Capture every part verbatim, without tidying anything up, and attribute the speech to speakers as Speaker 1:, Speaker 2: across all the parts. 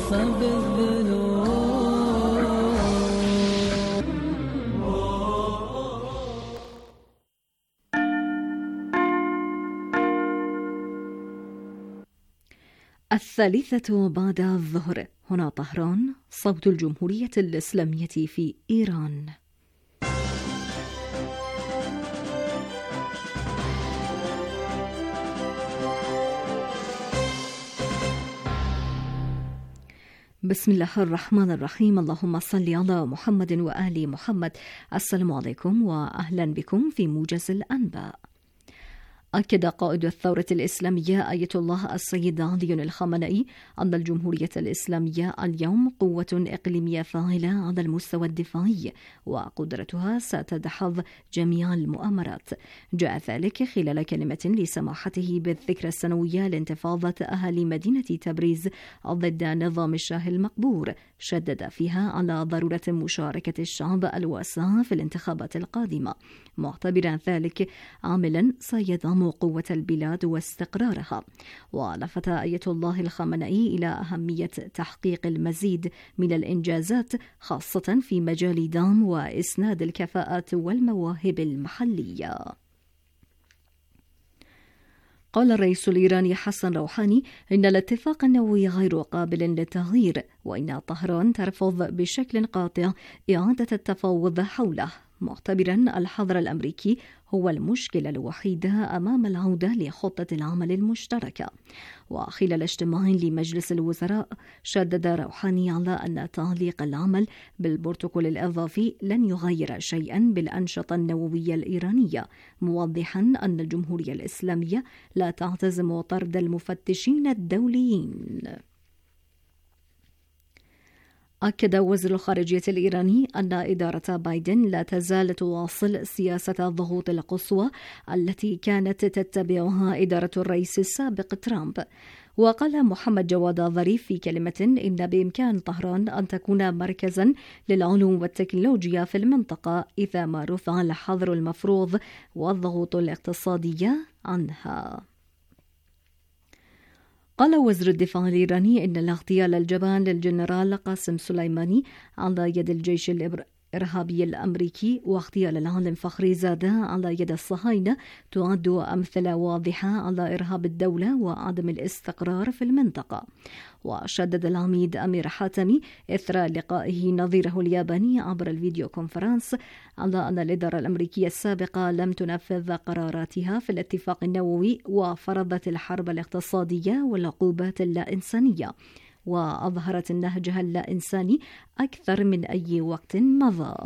Speaker 1: بالذنوب. الثالثة بعد الظهر، هنا طهران، صوت الجمهورية الإسلامية في إيران. بسم الله الرحمن الرحيم. اللهم صل على محمد وآل محمد. السلام عليكم وأهلا بكم في موجز الأنباء. أكد قائد الثورة الإسلامية آية الله السيد علي الخامنئي أن الجمهورية الإسلامية اليوم قوة إقليمية فاعلة على المستوى الدفاعي، وقدرتها ستدحض جميع المؤامرات. جاء ذلك خلال كلمة لسماحته بالذكرى السنوية لانتفاضة أهالي مدينة تبريز ضد نظام الشاه المقبور، شدد فيها على ضرورة مشاركة الشعب الواسع في الانتخابات القادمة، معتبرا ذلك عاملا سيدعم قوة البلاد واستقرارها. ولفت آية الله الخامنئي إلى أهمية تحقيق المزيد من الإنجازات، خاصة في مجال دعم وإسناد الكفاءات والمواهب المحلية. قال الرئيس الإيراني حسن روحاني إن الاتفاق النووي غير قابل للتغيير، وإن طهران ترفض بشكل قاطع إعادة التفاوض حوله، معتبرا الحظر الأمريكي هو المشكلة الوحيدة أمام العودة لخطة العمل المشتركة. وخلال اجتماع لمجلس الوزراء، شدد روحاني على أن تعليق العمل بالبروتوكول الإضافي لن يغير شيئا بالأنشطة النووية الإيرانية، موضحا أن الجمهورية الإسلامية لا تعتزم طرد المفتشين الدوليين. أكد وزير الخارجية الإيراني أن إدارة بايدن لا تزال تواصل سياسة الضغوط القصوى التي كانت تتبعها إدارة الرئيس السابق ترامب. وقال محمد جواد ظريف في كلمة إن بإمكان طهران أن تكون مركزا للعلوم والتكنولوجيا في المنطقة إذا ما رفع الحظر المفروض والضغوط الاقتصادية عنها. قال وزير الدفاع الإيراني إن الاغتيال الجبان للجنرال قاسم سليماني على يد الجيش الإرهابي الأمريكي واغتيال العالم فخري زادة على يد الصهاينة تعد أمثلة واضحة على إرهاب الدولة وعدم الاستقرار في المنطقة. وشدد العميد أمير حاتمي إثر لقائه نظيره الياباني عبر الفيديو كونفرنس على أن الإدارة الأمريكية السابقة لم تنفذ قراراتها في الاتفاق النووي وفرضت الحرب الاقتصادية والعقوبات اللا إنسانية، وأظهرت نهجها اللا إنساني أكثر من أي وقت مضى.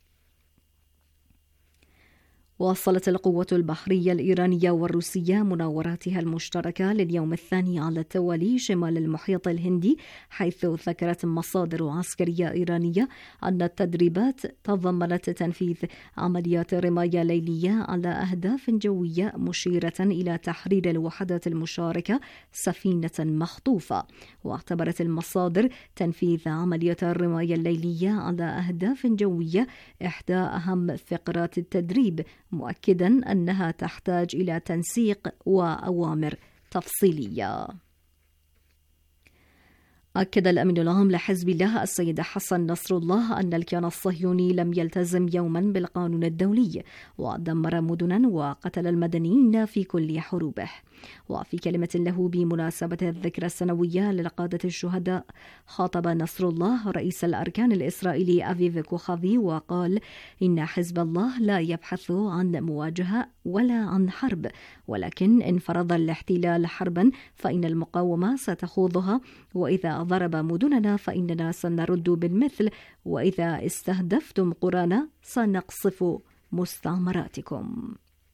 Speaker 1: واصلت القوة البحرية الإيرانية والروسية مناوراتها المشتركة لليوم الثاني على التوالي شمال المحيط الهندي، حيث ذكرت مصادر عسكرية إيرانية أن التدريبات تضمنت تنفيذ عمليات رماية ليلية على أهداف جوية، مشيرة إلى تحرير الوحدات المشاركة سفينة مخطوفة. واعتبرت المصادر تنفيذ عمليات الرماية الليلية على أهداف جوية إحدى أهم فقرات التدريب، مؤكدا أنها تحتاج إلى تنسيق وأوامر تفصيلية. أكد الأمين العام لحزب الله السيد حسن نصر الله أن الكيان الصهيوني لم يلتزم يوما بالقانون الدولي، ودمر مدنا وقتل المدنيين في كل حروبه. وفي كلمة له بمناسبة الذكرى السنوية للقادة الشهداء، خاطب نصر الله رئيس الأركان الإسرائيلي أفيف كوخافي وقال إن حزب الله لا يبحث عن مواجهة ولا عن حرب، ولكن إن فرض الاحتلال حربا فإن المقاومة ستخوضها، وإذا ضرب مدننا فإننا سنرد بالمثل، وإذا استهدفتم قرانا سنقصف مستعمراتكم.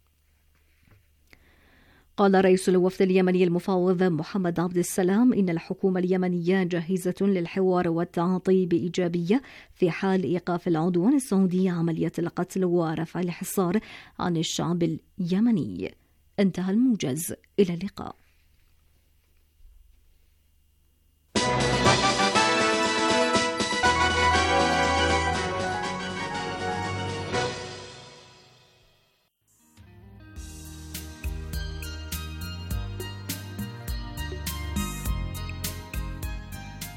Speaker 1: قال رئيس الوفد اليمني المفاوض محمد عبد السلام إن الحكومة اليمنية جاهزة للحوار والتعاطي بإيجابية في حال إيقاف العدوان السعودي عملية القتل ورفع الحصار عن الشعب اليمني. انتهى الموجز. إلى اللقاء.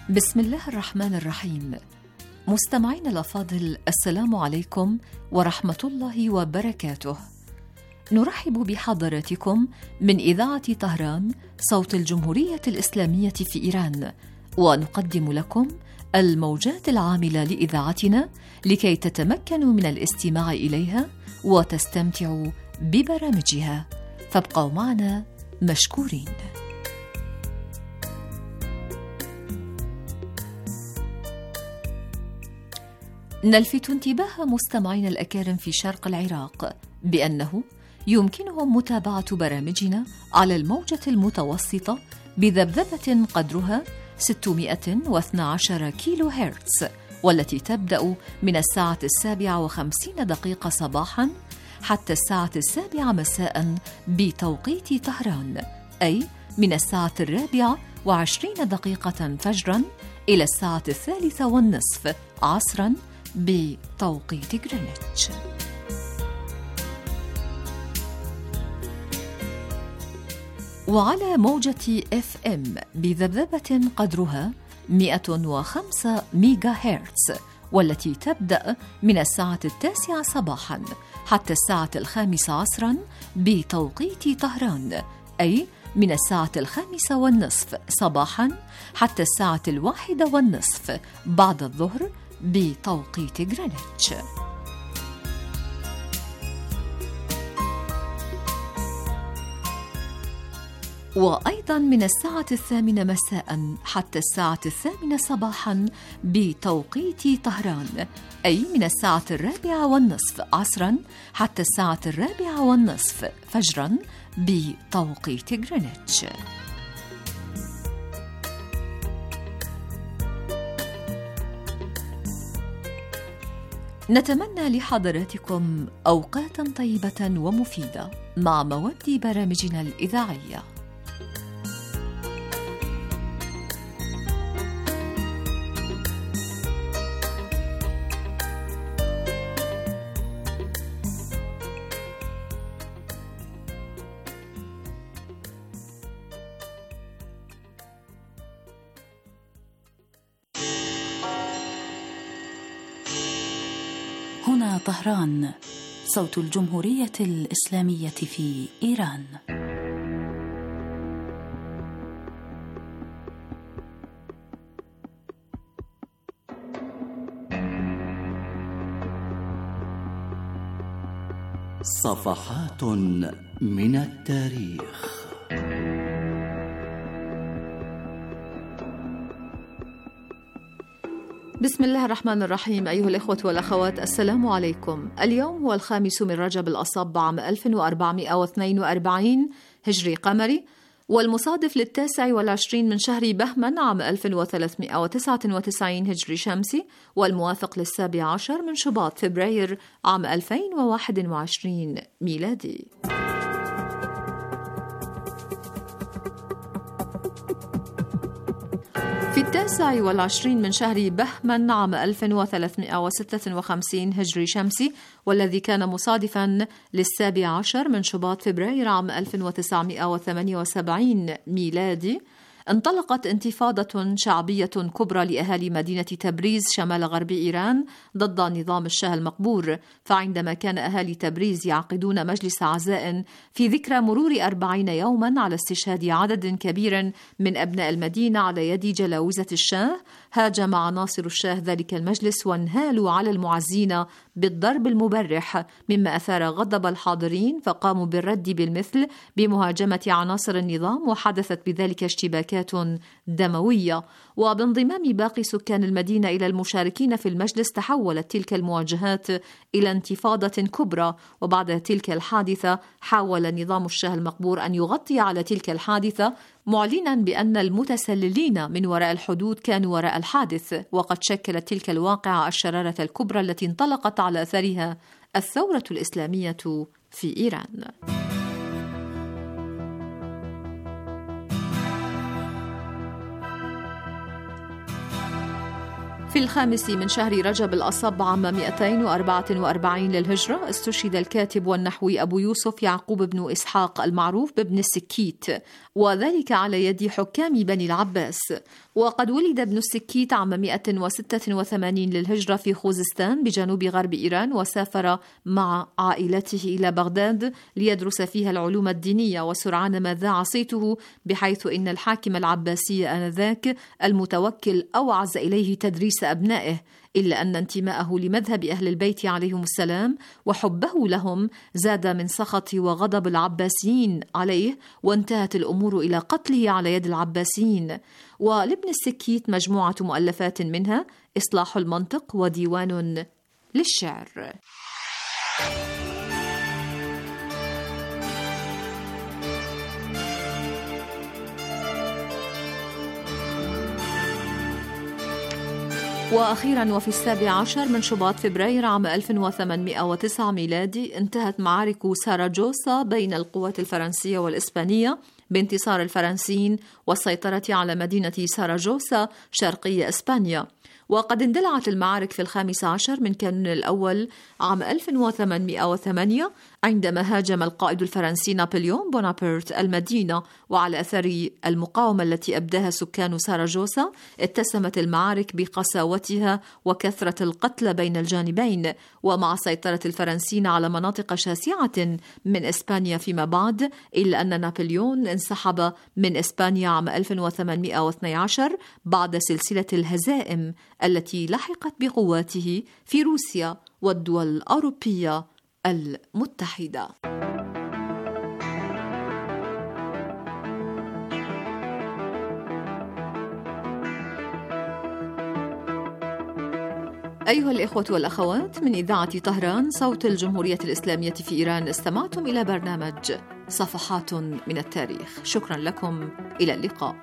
Speaker 2: بسم الله الرحمن الرحيم. مستمعين الأفاضل، السلام عليكم ورحمة الله وبركاته. نرحب بحضراتكم من إذاعة طهران صوت الجمهورية الإسلامية في إيران، ونقدم لكم الموجات العاملة لإذاعتنا لكي تتمكنوا من الاستماع إليها وتستمتعوا ببرامجها، فابقوا معنا مشكورين. نلفت انتباه مستمعين الأكارم في شرق العراق بأنه يمكنهم متابعة برامجنا على الموجة المتوسطة بذبذبة قدرها ستمائة واثني عشر كيلو هرتز، والتي تبدأ من الساعة السابعة وخمسين دقيقة صباحاً حتى الساعة السابعة مساءً بتوقيت طهران، أي من الساعة الرابعة وعشرين دقيقة فجراً إلى الساعة الثالثة والنصف عصراً بتوقيت غرينتش. وعلى موجة إف إم بذبذبة قدرها مئة وخمسة ميجا هرتز، والتي تبدأ من الساعة التاسعة صباحاً حتى الساعة الخامسة عصراً بتوقيت طهران، أي من الساعة الخامسة والنصف صباحاً حتى الساعة الواحدة والنصف بعد الظهر بتوقيت غرينتش. وأيضاً من الساعة الثامنة مساءً حتى الساعة الثامنة صباحاً بتوقيت طهران، أي من الساعة الرابعة والنصف عصراً حتى الساعة الرابعة والنصف فجراً بتوقيت غرينتش. نتمنى لحضراتكم أوقاتاً طيبة ومفيدة مع مواد برامجنا الإذاعية.
Speaker 3: هنا طهران صوت الجمهورية الإسلامية في إيران.
Speaker 4: صفحات من التاريخ.
Speaker 2: بسم الله الرحمن الرحيم. أيها الإخوة والأخوات، السلام عليكم. اليوم هو الخامس من رجب الأصب عام ألف وأربعمائة واثنين وأربعين هجري قمري، والمصادف للتاسع والعشرين من شهر بهمن عام ألف وثلاثمائة وتسعة وتسعين هجري شمسي، والموافق للسابع عشر من شباط فبراير عام ألفين وواحد وعشرين ميلادي. في التاسع والعشرين من شهر بهمن عام ألف وثلاثمائة وستة وخمسين هجري شمسي، والذي كان مصادفاً للسابع عشر من شباط فبراير عام ألف وتسعمائة وثمانية وسبعين ميلادي، انطلقت انتفاضة شعبية كبرى لأهالي مدينة تبريز شمال غرب إيران ضد نظام الشاه المقبور. فعندما كان أهالي تبريز يعقدون مجلس عزاء في ذكرى مرور أربعين يوماً على استشهاد عدد كبير من أبناء المدينة على يد جلاوزة الشاه، هاجم عناصر الشاه ذلك المجلس وانهالوا على المعزين بالضرب المبرح، مما أثار غضب الحاضرين، فقاموا بالرد بالمثل بمهاجمة عناصر النظام، وحدثت بذلك اشتباكات دموية. وبانضمام باقي سكان المدينة إلى المشاركين في المجلس، تحولت تلك المواجهات إلى انتفاضة كبرى. وبعد تلك الحادثة حاول نظام الشاه المقبور أن يغطي على تلك الحادثة، معلنا بأن المتسللين من وراء الحدود كانوا وراء الحادث، وقد شكلت تلك الواقعة الشرارة الكبرى التي انطلقت على أثرها الثورة الإسلامية في إيران. في الخامس من شهر رجب الأصب عام مئتين وأربعة وأربعين للهجرة استشهد الكاتب والنحوي أبو يوسف يعقوب بن إسحاق المعروف بابن السكيت، وذلك على يد حكام بني العباس. وقد ولد ابن السكيت عام مئة وستة وثمانين للهجرة في خوزستان بجنوب غرب إيران، وسافر مع عائلته إلى بغداد ليدرس فيها العلوم الدينية، وسرعان ما ذاع صيته بحيث إن الحاكم العباسي آنذاك المتوكل أوعز إليه تدريس أبنائه، إلا أن انتماءه لمذهب أهل البيت عليهم السلام وحبه لهم زاد من سخط وغضب العباسيين عليه، وانتهت الأمور إلى قتله على يد العباسيين. ولابن السكيت مجموعة مؤلفات منها إصلاح المنطق وديوان للشعر. وأخيرا وفي السابع عشر من شباط فبراير عام ألف وثمانمئة وتسعة ميلادي انتهت معارك ساراجوسا بين القوات الفرنسية والإسبانية بانتصار الفرنسيين والسيطرة على مدينة ساراجوسا شرقي إسبانيا. وقد اندلعت المعارك في الخامس عشر من كانون الأول عام ألف وثمانمئة وثمانية عندما هاجم القائد الفرنسي نابليون بونابرت المدينة، وعلى أثر المقاومة التي أبداها سكان ساراجوسا اتسمت المعارك بقساوتها وكثرة القتلى بين الجانبين. ومع سيطرة الفرنسيين على مناطق شاسعة من إسبانيا فيما بعد، إلا أن نابليون انسحب من إسبانيا عام ألف وثمانمئة واثني عشر بعد سلسلة الهزائم التي لحقت بقواته في روسيا والدول الأوروبية المتحدة. أيها الإخوة والأخوات، من إذاعة طهران صوت الجمهورية الإسلامية في إيران، استمعتم إلى برنامج صفحات من التاريخ. شكرا لكم، إلى اللقاء.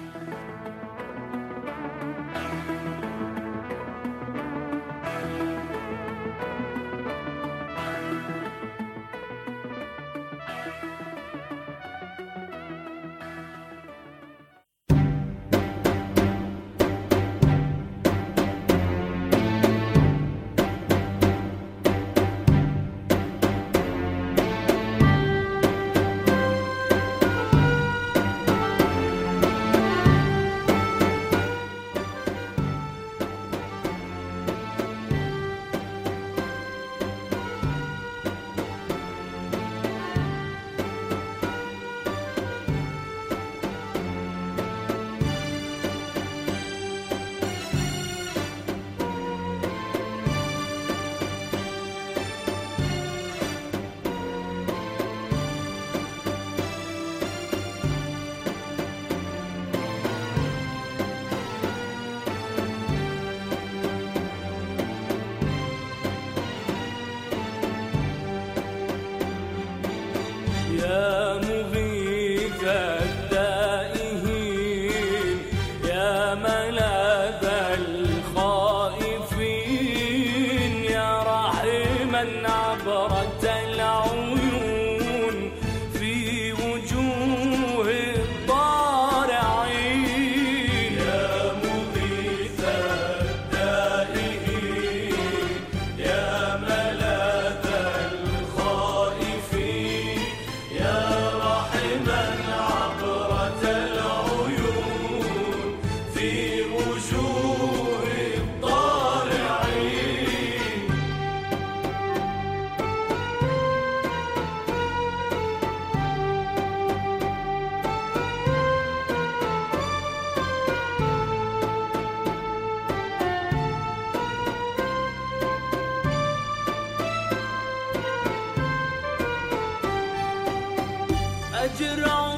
Speaker 5: أجرع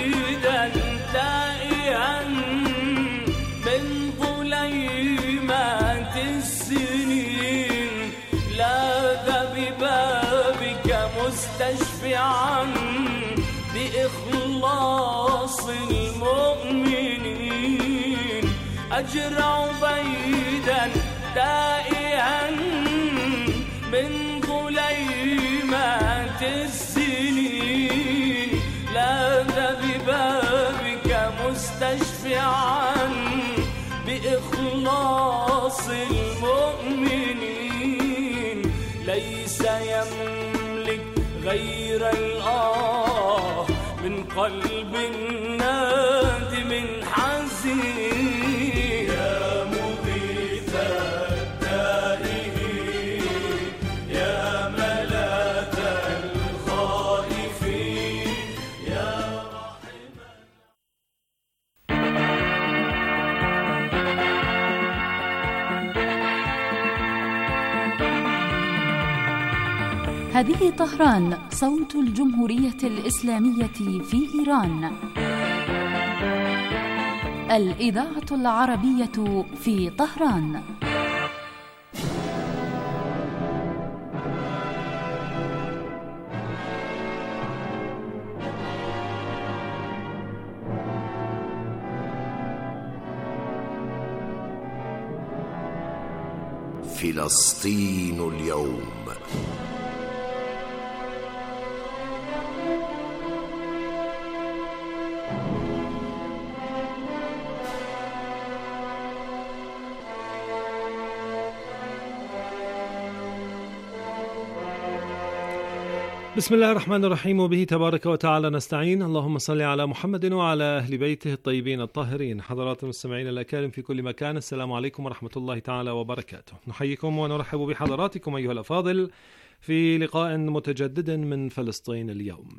Speaker 5: بيدا تائها من ظليمات السنين، لاذ ببابك مستشفعا بإخلاص المؤمنين. أجرع بيدا تائها من ظليمات السنين، لاذ ببابك مستشفعا بإخلاص المؤمنين ليس يملك غير الآه من قلب نادم حزين. يا مغيث التائهين يا ملاذ الخائفين يا رحم.
Speaker 3: هذه طهران، صوت الجمهورية الإسلامية في إيران. الإذاعة العربية في طهران.
Speaker 6: فلسطين اليوم.
Speaker 7: بسم الله الرحمن الرحيم، وبه تبارك وتعالى نستعين. اللهم صل على محمد وعلى أهل بيته الطيبين الطاهرين. حضرات المستمعين الأكارم في كل مكان، السلام عليكم ورحمة الله تعالى وبركاته. نحييكم ونرحب بحضراتكم أيها الأفاضل في لقاء متجدد من فلسطين اليوم.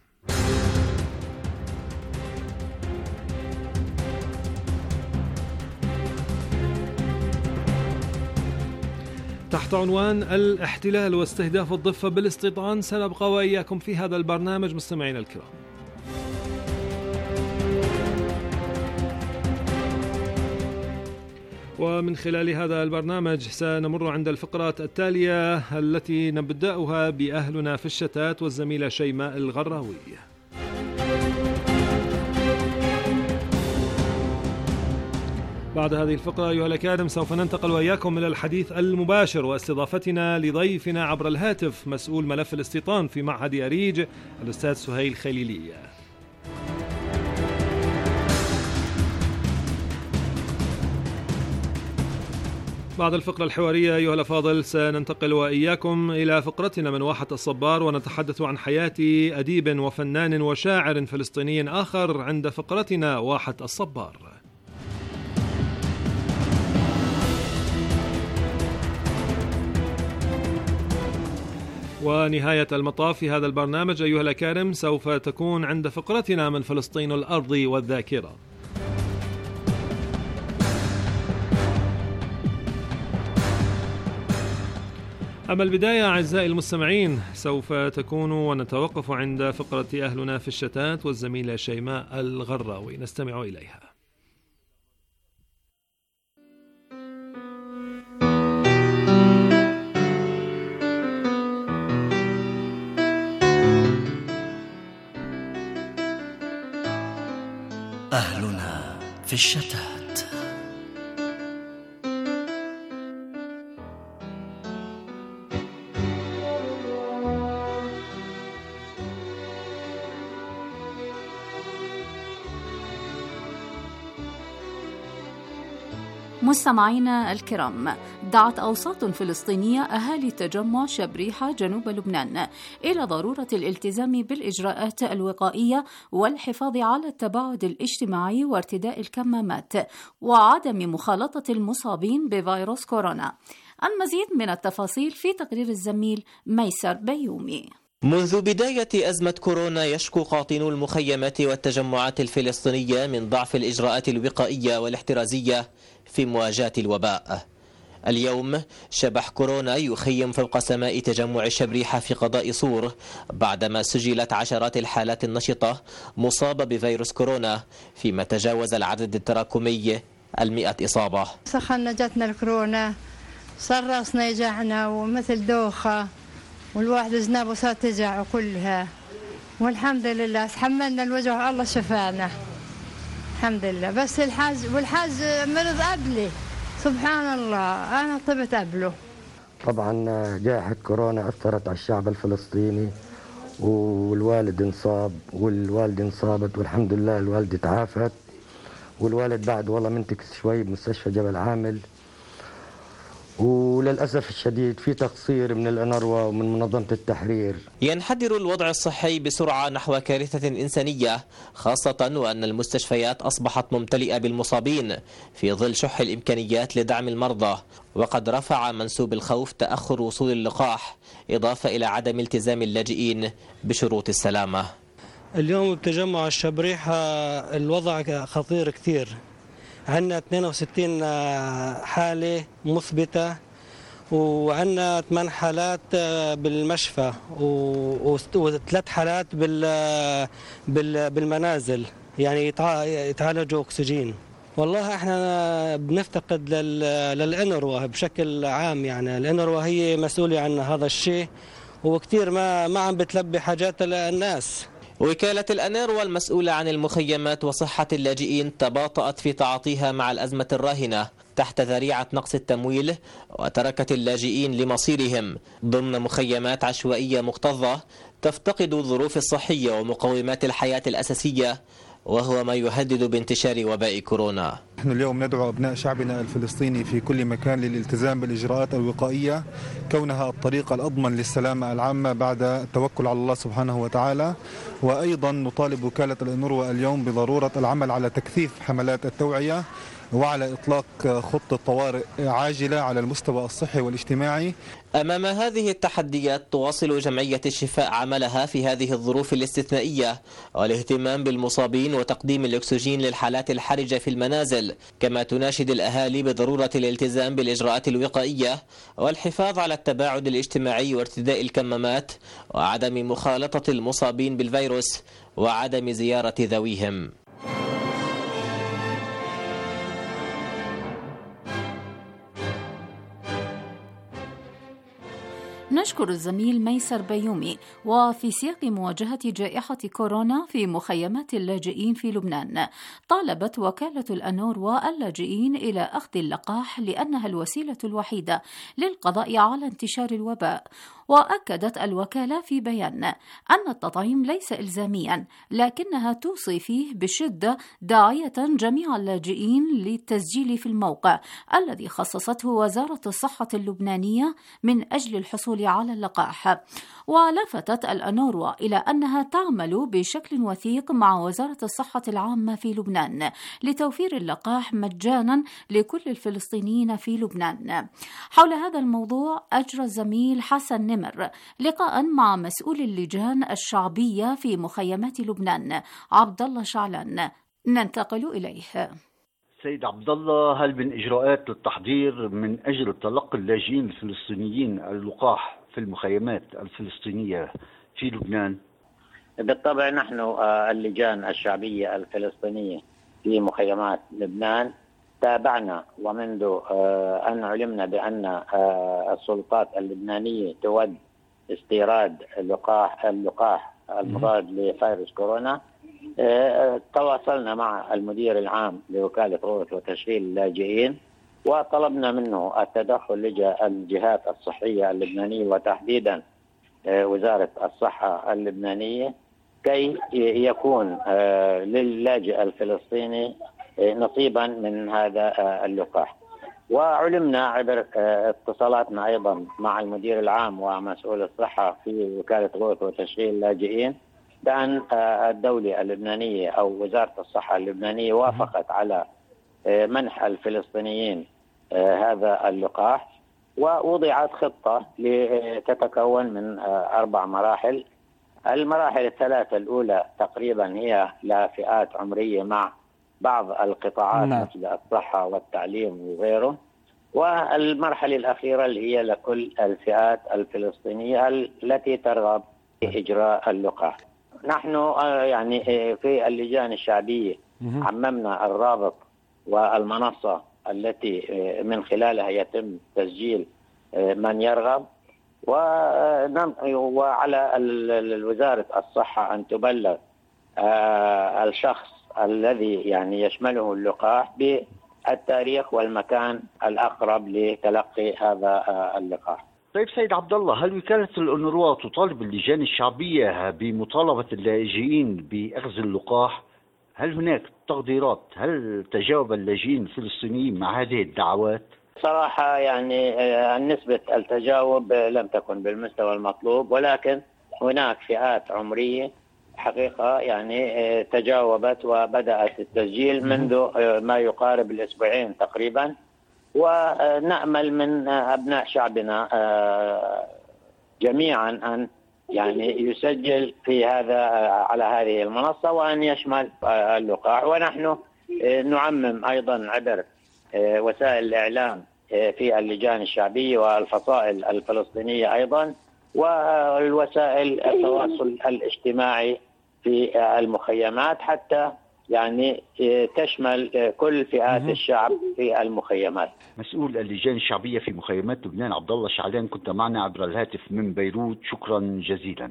Speaker 7: تحت عنوان الاحتلال واستهداف الضفة بالاستيطان سنبقى وإياكم في هذا البرنامج مستمعين الكرام. ومن خلال هذا البرنامج سنمر عند الفقرات التالية التي نبدأها بأهلنا في الشتات والزميلة شيماء الغراوي. بعد هذه الفقرة أيها الأكارم سوف ننتقل وإياكم إلى الحديث المباشر واستضافتنا لضيفنا عبر الهاتف مسؤول ملف الاستيطان في معهد أريج الأستاذ سهيل خليلي. بعد الفقرة الحوارية أيها الأفاضل سننتقل وإياكم إلى فقرتنا من واحة الصبار، ونتحدث عن حياة أديب وفنان وشاعر فلسطيني آخر عند فقرتنا واحة الصبار. ونهاية المطاف في هذا البرنامج أيها الأكارم سوف تكون عند فقرتنا من فلسطين الأرض والذاكرة. أما البداية أعزائي المستمعين سوف تكون ونتوقف عند فقرة أهلنا في الشتات والزميلة شيماء الغراوي، نستمع إليها.
Speaker 4: أهلنا في الشتات.
Speaker 3: مستمعينا الكرام، دعت أوساط فلسطينية أهالي تجمع شبريحة جنوب لبنان إلى ضرورة الالتزام بالإجراءات الوقائية والحفاظ على التباعد الاجتماعي وارتداء الكمامات وعدم مخالطة المصابين بفيروس كورونا. المزيد من التفاصيل في تقرير الزميل ميسر بيومي.
Speaker 8: منذ بداية أزمة كورونا يشكو قاطنو المخيمات والتجمعات الفلسطينية من ضعف الإجراءات الوقائية والاحترازية في مواجهة الوباء. اليوم شبح كورونا يخيم فوق سماء تجمع شبريحة في قضاء صور بعدما سجلت عشرات الحالات النشطة مصابة بفيروس كورونا، فيما تجاوز العدد التراكمي المئة إصابة.
Speaker 9: سخنا جاتنا الكورونا، صار راسنا يجعنا ومثل دوخة، والواحد زنابه صار تجع كلها، والحمد لله تحملنا الوجع الله شفانا الحمد لله. بس الحاج والحاج مرض قبلي سبحان الله، أنا طبت قبله.
Speaker 10: طبعا جائحة كورونا أثرت على الشعب الفلسطيني، والوالد انصاب والوالدة انصابت، والحمد لله الوالدة تعافت والوالد بعد والله منتكس شوي بمستشفى جبل عامل. وللأسف الشديد في تقصير من الأنروا ومن منظمة التحرير.
Speaker 8: ينحدر الوضع الصحي بسرعة نحو كارثة إنسانية، خاصة وأن المستشفيات أصبحت ممتلئة بالمصابين في ظل شح الإمكانيات لدعم المرضى، وقد رفع منسوب الخوف تأخر وصول اللقاح، إضافة إلى عدم التزام اللاجئين بشروط السلامة.
Speaker 11: اليوم بتجمع الشبريحة الوضع خطير كثير، عندنا اثنين وستين حالة مثبتة، وعندنا ثمان حالات بالمشفى وثلاث حالات بالمنازل يعني يتعالجوا أكسجين. والله احنا بنفتقد للأنروا بشكل عام، يعني الأنروا هي مسؤولة عن هذا الشيء وكثير ما ما عم بتلبي حاجات الناس.
Speaker 8: وكالة الأنروا المسؤولة عن المخيمات وصحة اللاجئين تباطأت في تعاطيها مع الأزمة الراهنة تحت ذريعة نقص التمويل، وتركت اللاجئين لمصيرهم ضمن مخيمات عشوائية مكتظة تفتقد الظروف الصحية ومقومات الحياة الأساسية، وهو ما يهدد بانتشار وباء كورونا.
Speaker 12: نحن اليوم ندعو أبناء شعبنا الفلسطيني في كل مكان للالتزام بالإجراءات الوقائية، كونها الطريقة الأضمن للسلامة العامة بعد التوكل على الله سبحانه وتعالى. وأيضا نطالب وكالة الأنروا اليوم بضرورة العمل على تكثيف حملات التوعية وعلى إطلاق خطة طوارئ عاجلة على المستوى الصحي والاجتماعي.
Speaker 8: أمام هذه التحديات تواصل جمعية الشفاء عملها في هذه الظروف الاستثنائية، والاهتمام بالمصابين وتقديم الأكسجين للحالات الحرجة في المنازل، كما تناشد الأهالي بضرورة الالتزام بالإجراءات الوقائية والحفاظ على التباعد الاجتماعي وارتداء الكمامات وعدم مخالطة المصابين بالفيروس وعدم زيارة ذويهم.
Speaker 3: نشكر الزميل ميسر بيومي. وفي سياق مواجهة جائحة كورونا في مخيمات اللاجئين في لبنان، طالبت وكالة الأنروا اللاجئين إلى أخذ اللقاح لأنها الوسيلة الوحيدة للقضاء على انتشار الوباء. وأكدت الوكالة في بيان أن التطعيم ليس إلزاميا، لكنها توصي فيه بشدة، داعية جميع اللاجئين للتسجيل في الموقع الذي خصصته وزارة الصحة اللبنانية من أجل الحصول على اللقاح. ولفتت الأنروا إلى أنها تعمل بشكل وثيق مع وزارة الصحة العامة في لبنان لتوفير اللقاح مجانا لكل الفلسطينيين في لبنان. حول هذا الموضوع أجرى الزميل حسن نمر لقاء مع مسؤول اللجان الشعبية في مخيمات لبنان عبد الله شعلان، ننتقل إليه.
Speaker 13: سيد عبد الله، هل من إجراءات للتحضير من أجل تلقي اللاجئين الفلسطينيين اللقاح في المخيمات الفلسطينية في لبنان؟
Speaker 14: بالطبع نحن اللجان الشعبية الفلسطينية في مخيمات لبنان تابعنا، ومنذ أن علمنا بأن السلطات اللبنانية تود استيراد اللقاح اللقاح المضاد لفيروس كورونا، تواصلنا مع المدير العام لوكالة غوث وتشغيل اللاجئين وطلبنا منه التدخل لجأ الجهات الصحية اللبنانية وتحديدا وزارة الصحة اللبنانية كي يكون للاجئ الفلسطيني نصيبا من هذا اللقاح. وعلمنا عبر اتصالاتنا أيضا مع المدير العام ومسؤول الصحة في وكالة غوث وتشغيل اللاجئين بأن الدولة اللبنانية أو وزارة الصحة اللبنانية وافقت على منح الفلسطينيين هذا اللقاح، ووضعت خطة لتتكون من أربع مراحل. المراحل الثلاثة الأولى تقريبا هي لفئات عمرية مع بعض القطاعات مثل الصحة والتعليم وغيره، والمرحلة الأخيرة اللي هي لكل الفئات الفلسطينية التي ترغب في إجراء اللقاح. نحن يعني في اللجان الشعبية عممنا الرابط والمنصة التي من خلالها يتم تسجيل من يرغب، وعلى وزارة الصحة أن تبلغ الشخص الذي يعني يشمله اللقاح بالتاريخ والمكان الأقرب لتلقي هذا اللقاح.
Speaker 13: طيب سيد عبد الله، هل وكالة الأنروا تطالب اللجان الشعبية بمطالبة اللاجئين بأخذ اللقاح هل هناك تقديرات؟ هل تجاوب اللاجئين الفلسطينيين مع هذه الدعوات؟
Speaker 14: صراحة يعني نسبة التجاوب لم تكن بالمستوى المطلوب، ولكن هناك فئات عمرية حقيقة يعني تجاوبت وبدأت التسجيل منذ ما يقارب الأسبوعين تقريبا، ونأمل من أبناء شعبنا جميعا أن يعني يسجل في هذا على هذه المنصة وأن يشمل اللقاح. ونحن نعمم أيضا عبر وسائل الإعلام في اللجان الشعبية والفصائل الفلسطينية أيضا، والوسائل التواصل الاجتماعي في المخيمات، حتى يعني تشمل كل فئات الشعب في المخيمات.
Speaker 13: مسؤول اللجان الشعبية في مخيمات لبنان عبد الله شعلان، كنت معنا عبر الهاتف من بيروت، شكرا جزيلا.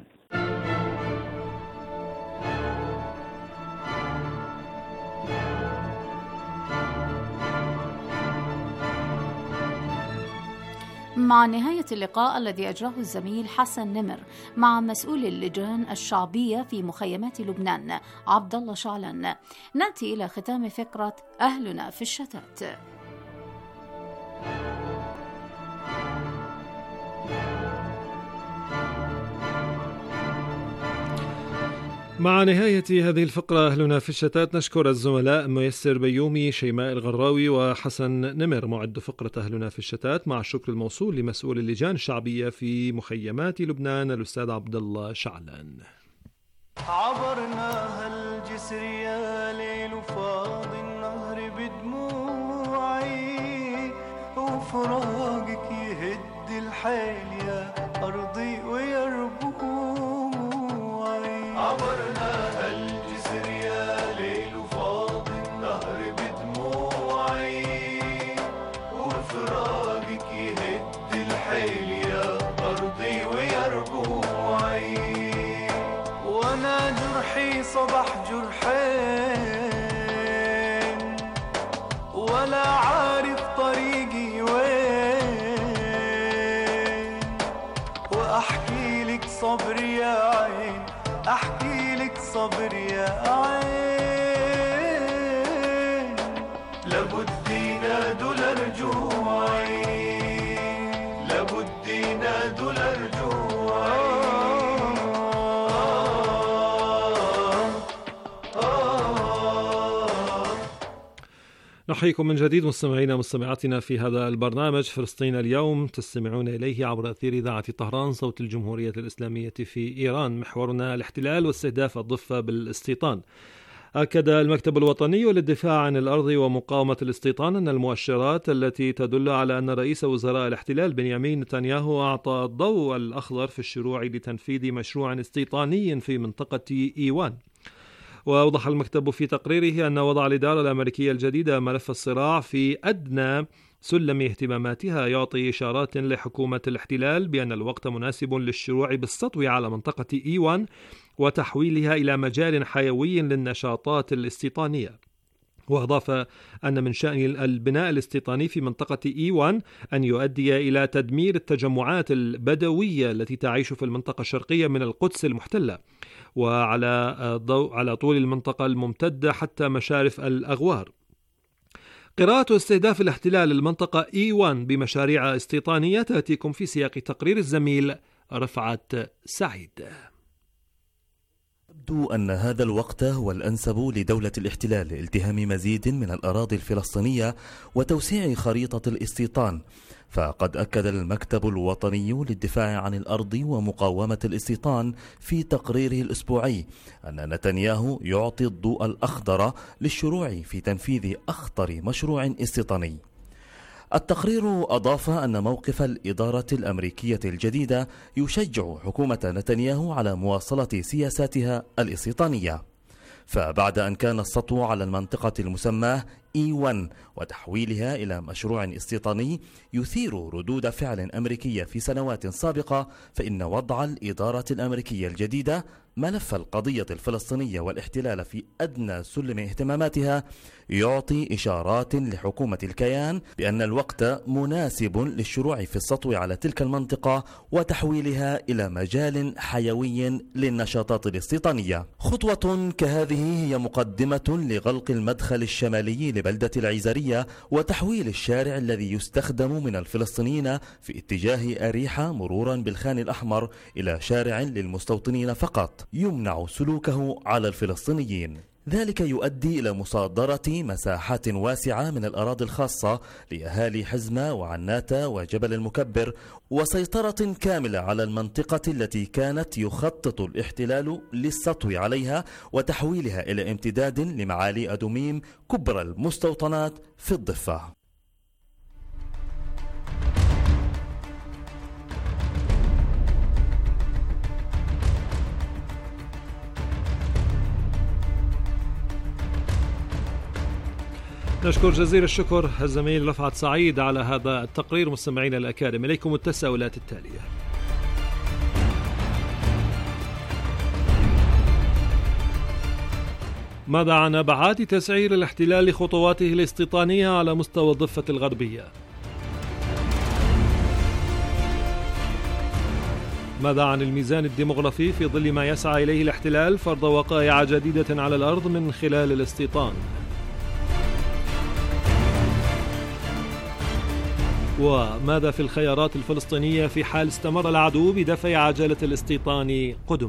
Speaker 3: مع نهاية اللقاء الذي أجراه الزميل حسن نمر مع مسؤول اللجان الشعبية في مخيمات لبنان عبد الله شعلان، نأتي إلى ختام فقرة أهلنا في الشتات.
Speaker 7: مع نهاية هذه الفقرة أهلنا في الشتات، نشكر الزملاء ميسر بيومي، شيماء الغراوي وحسن نمر معد فقرة أهلنا في الشتات، مع الشكر الموصول لمسؤول اللجان الشعبية في مخيمات لبنان الأستاذ عبد الله شعلان.
Speaker 5: عبرناها الجسر يا ليل وفاض النهر بدموعي، وفراقك يهد الحيل يا أرضي ويربوعي. عبرناها الجسر يا ليل وفاض النهر بدموعي، وفراقك يهد الحيل يا أرضي ويربوعي. وانا جرحي صبح جرحين، ولا عارف طريقي وين، واحكي لك صبر يا عين، احكي لك صبر يا عين. لابد ينادوا لرجوعي، لابد ينادوا لرجوعي.
Speaker 7: نحييكم من جديد مستمعينا مستمعاتنا في هذا البرنامج فلسطين اليوم، تستمعون إليه عبر أثير إذاعة طهران صوت الجمهورية الإسلامية في إيران. محورنا الاحتلال واستهداف الضفة بالاستيطان. أكد المكتب الوطني للدفاع عن الأرض ومقاومة الاستيطان أن المؤشرات التي تدل على أن رئيس وزراء الاحتلال بنيامين نتنياهو أعطى الضوء الأخضر في الشروع لتنفيذ مشروع استيطاني في منطقة إيوان. وأوضح المكتب في تقريره أن وضع الإدارة الأمريكية الجديدة ملف الصراع في أدنى سلم اهتماماتها يعطي إشارات لحكومة الاحتلال بأن الوقت مناسب للشروع بالسطو على منطقة إيوان وتحويلها إلى مجال حيوي للنشاطات الاستيطانية. وأضاف أن من شأن البناء الاستيطاني في منطقة إيوان أن يؤدي إلى تدمير التجمعات البدوية التي تعيش في المنطقة الشرقية من القدس المحتلة، وعلى ضوء على طول المنطقة الممتدة حتى مشارف الأغوار. قراءة استهداف الاحتلال للمنطقة إيوان بمشاريع استيطانية تأتيكم في سياق تقرير الزميل رفعت سعيد.
Speaker 15: يبدو أن هذا الوقت هو الأنسب لدولة الاحتلال لالتهام مزيد من الأراضي الفلسطينية وتوسيع خريطة الاستيطان. فقد أكد المكتب الوطني للدفاع عن الأرض ومقاومة الاستيطان في تقريره الأسبوعي أن نتنياهو يعطي الضوء الأخضر للشروع في تنفيذ أخطر مشروع استيطاني. التقرير أضاف أن موقف الإدارة الأمريكية الجديدة يشجع حكومة نتنياهو على مواصلة سياساتها الاستيطانية. فبعد أن كان السطو على المنطقة المسماة إي واحد وتحويلها إلى مشروع استيطاني يثير ردود فعل أمريكية في سنوات سابقة، فإن وضع الإدارة الأمريكية الجديدة ملف القضية الفلسطينية والاحتلال في أدنى سلم اهتماماتها يعطي إشارات لحكومة الكيان بأن الوقت مناسب للشروع في السطو على تلك المنطقة وتحويلها إلى مجال حيوي للنشاطات الاستيطانية. خطوة كهذه هي مقدمة لغلق المدخل الشمالي لبلدة العيزرية وتحويل الشارع الذي يستخدم من الفلسطينيين في اتجاه أريحة مرورا بالخان الأحمر إلى شارع للمستوطنين فقط يمنع سلوكه على الفلسطينيين. ذلك يؤدي إلى مصادرة مساحات واسعة من الأراضي الخاصة لأهالي حزمة وعناتة وجبل المكبر، وسيطرة كاملة على المنطقة التي كانت يخطط الاحتلال للسطو عليها وتحويلها إلى امتداد لمعالي أدوميم كبرى المستوطنات في الضفة.
Speaker 7: نشكر جزيل الشكر الزميل رفعت سعيد على هذا التقرير. مستمعينا الأكارم، إليكم التساؤلات التالية: ماذا عن أبعاد تسعير الاحتلال لخطواته الاستيطانية على مستوى الضفة الغربية؟ ماذا عن الميزان الديمغرافي في ظل ما يسعى إليه الاحتلال فرض وقائع جديدة على الأرض من خلال الاستيطان؟ وماذا في الخيارات الفلسطينية في حال استمر العدو بدفع عجلة الاستيطان قدما؟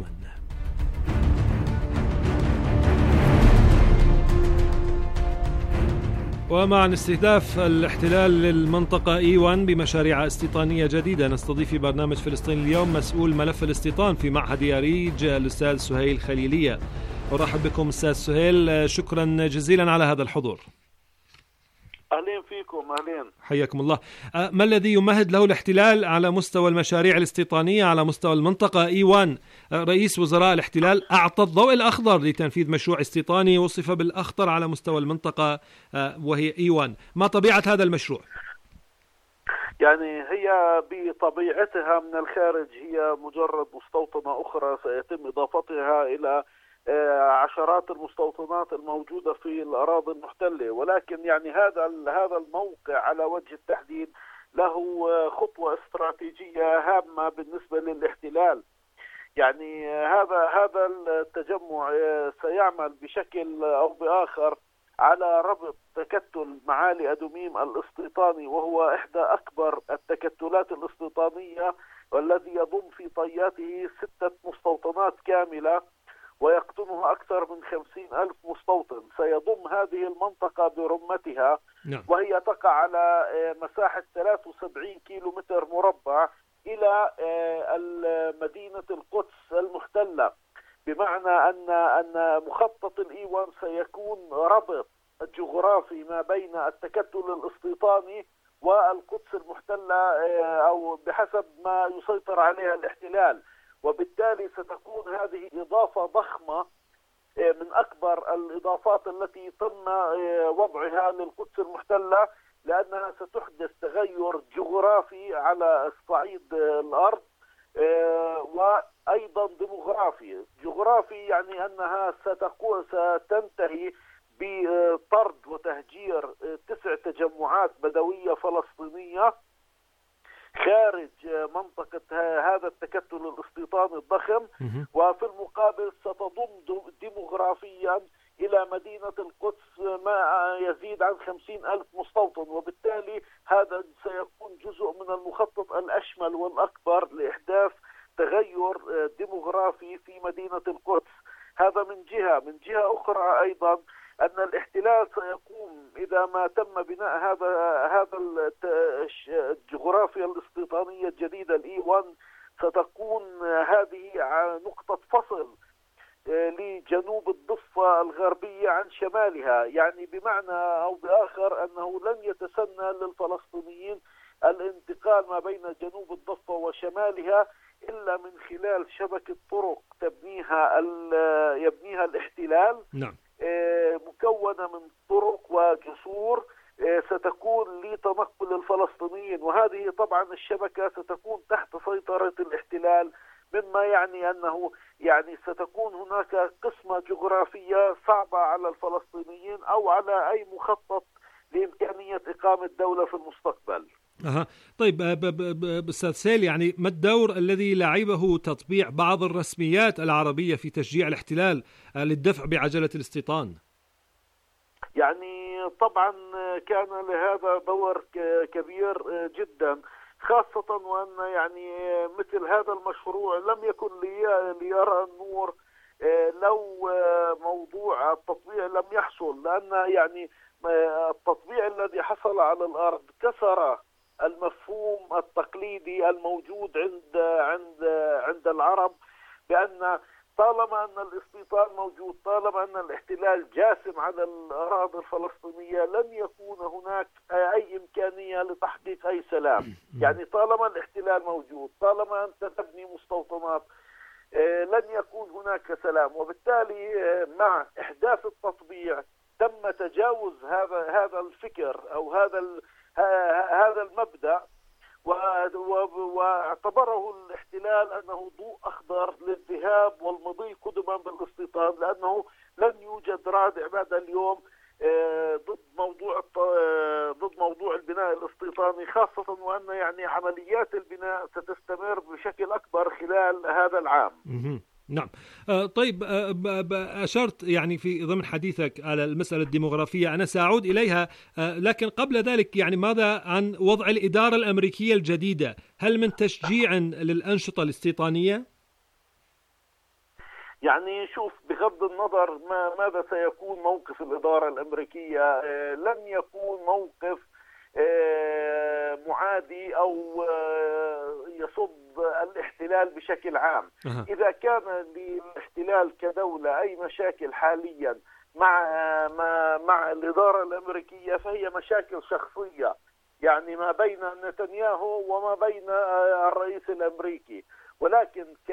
Speaker 7: ومع استهداف الاحتلال للمنطقة إي واحد بمشاريع استيطانية جديدة، نستضيف في برنامج فلسطين اليوم مسؤول ملف الاستيطان في معهد ياريج الأستاذ سهيل خليلية. أرحب بكم أستاذ سهيل، شكرا جزيلا على هذا الحضور.
Speaker 16: أهلين فيكم. أهلين،
Speaker 7: حياكم الله. ما الذي يمهد له الاحتلال على مستوى المشاريع الاستيطانية على مستوى المنطقة إي واحد؟ رئيس وزراء الاحتلال أعطى الضوء الأخضر لتنفيذ مشروع استيطاني وصف بالأخطر على مستوى المنطقة وهي إي واحد. ما طبيعة هذا المشروع؟
Speaker 16: يعني هي بطبيعتها من الخارج هي مجرد مستوطنة أخرى سيتم إضافتها إلى عشرات المستوطنات الموجودة في الأراضي المحتلة، ولكن يعني هذا هذا الموقع على وجه التحديد له خطوة استراتيجية هامة بالنسبة للاحتلال. يعني هذا هذا التجمع سيعمل بشكل أو بآخر على ربط تكتل معالي أدوميم الاستيطاني، وهو إحدى أكبر التكتلات الاستيطانية والذي يضم في طياته ستة مستوطنات كاملة ويقطنها أكثر من خمسين ألف مستوطن. سيضم هذه المنطقة برمتها، وهي تقع على مساحة ثلاثة وسبعين كيلو متر مربع إلى مدينة القدس المحتلة، بمعنى أن أن مخطط الإي واحد سيكون ربط جغرافي ما بين التكتل الاستيطاني والقدس المحتلة أو بحسب ما يسيطر عليها الاحتلال، وبالتالي ستكون هذه إضافة ضخمة من أكبر الإضافات التي تم وضعها للقدس المحتلة، لأنها ستحدث تغير جغرافي على صعيد الأرض وأيضا ديموغرافي. جغرافي يعني أنها ستكون ستنتهي بطرد وتهجير تسع تجمعات بدوية فلسطينية خارج منطقة هذا التكتل الاستيطاني الضخم، وفي المقابل ستضم ديموغرافيا إلى مدينة القدس ما يزيد عن خمسين ألف مستوطن، وبالتالي هذا سيكون جزء من المخطط الأشمل والأكبر لإحداث تغير ديموغرافي في مدينة القدس. هذا من جهة. من جهة أخرى أيضا أن الاحتلال سيقوم إذا ما تم بناء هذا هذا الجغرافيا الاستيطانية الجديدة الإي واحد، ستكون هذه نقطة فصل لجنوب الضفة الغربية عن شمالها، يعني بمعنى أو بآخر أنه لن يتسنى للفلسطينيين الانتقال ما بين جنوب الضفة وشمالها إلا من خلال شبكة طرق تبنيها يبنيها الاحتلال.
Speaker 7: نعم.
Speaker 16: مكونة من طرق وجسور ستكون لتنقل الفلسطينيين، وهذه طبعا الشبكة ستكون تحت سيطرة الاحتلال، مما يعني أنه يعني ستكون هناك قسمة جغرافية صعبة على الفلسطينيين أو على أي مخطط لإمكانية إقامة دولة في المستقبل.
Speaker 7: أها. طيب أستاذ سيل، يعني ما الدور الذي لعبه تطبيع بعض الرسميات العربية في تشجيع الاحتلال للدفع بعجلة الاستيطان؟
Speaker 16: يعني طبعا كان لهذا دور كبير جدا، خاصة وأن يعني مثل هذا المشروع لم يكن ليرى النور لو موضوع التطبيع لم يحصل، لأن يعني التطبيع الذي حصل على الأرض كسر المفهوم التقليدي الموجود عند عند عند العرب بأن طالما أن الاستيطان موجود، طالما أن الاحتلال جاسم على الأراضي الفلسطينية، لن يكون هناك أي إمكانية لتحقيق أي سلام. يعني طالما الاحتلال موجود، طالما أنت تبني مستوطنات، لن يكون هناك سلام. وبالتالي مع إحداث التطبيع تم تجاوز هذا هذا الفكر أو هذا هذا المبدأ، واعتبره الاحتلال أنه ضوء أخضر للذهاب والمضي قدما بالاستيطان، لأنه لن يوجد رادع بعد اليوم ضد موضوع ضد موضوع البناء الاستيطاني، خاصة وأن يعني عمليات البناء ستستمر بشكل أكبر خلال هذا العام.
Speaker 7: نعم. آه طيب، آه أشرت يعني في ضمن حديثك على المسألة الديموغرافية، أنا سأعود إليها، آه لكن قبل ذلك يعني ماذا عن وضع الإدارة الأمريكية الجديدة؟ هل من تشجيع للأنشطة الاستيطانية؟
Speaker 16: يعني شوف، بغض النظر ما ماذا سيكون موقف الإدارة الأمريكية، آه لن يكون موقف آه معادي أو آه يصب الاحتلال بشكل عام. أه. إذا كان للاحتلال كدولة أي مشاكل حاليا مع مع, مع الإدارة الأمريكية فهي مشاكل شخصية، يعني ما بين نتنياهو وما بين الرئيس الأمريكي، ولكن ك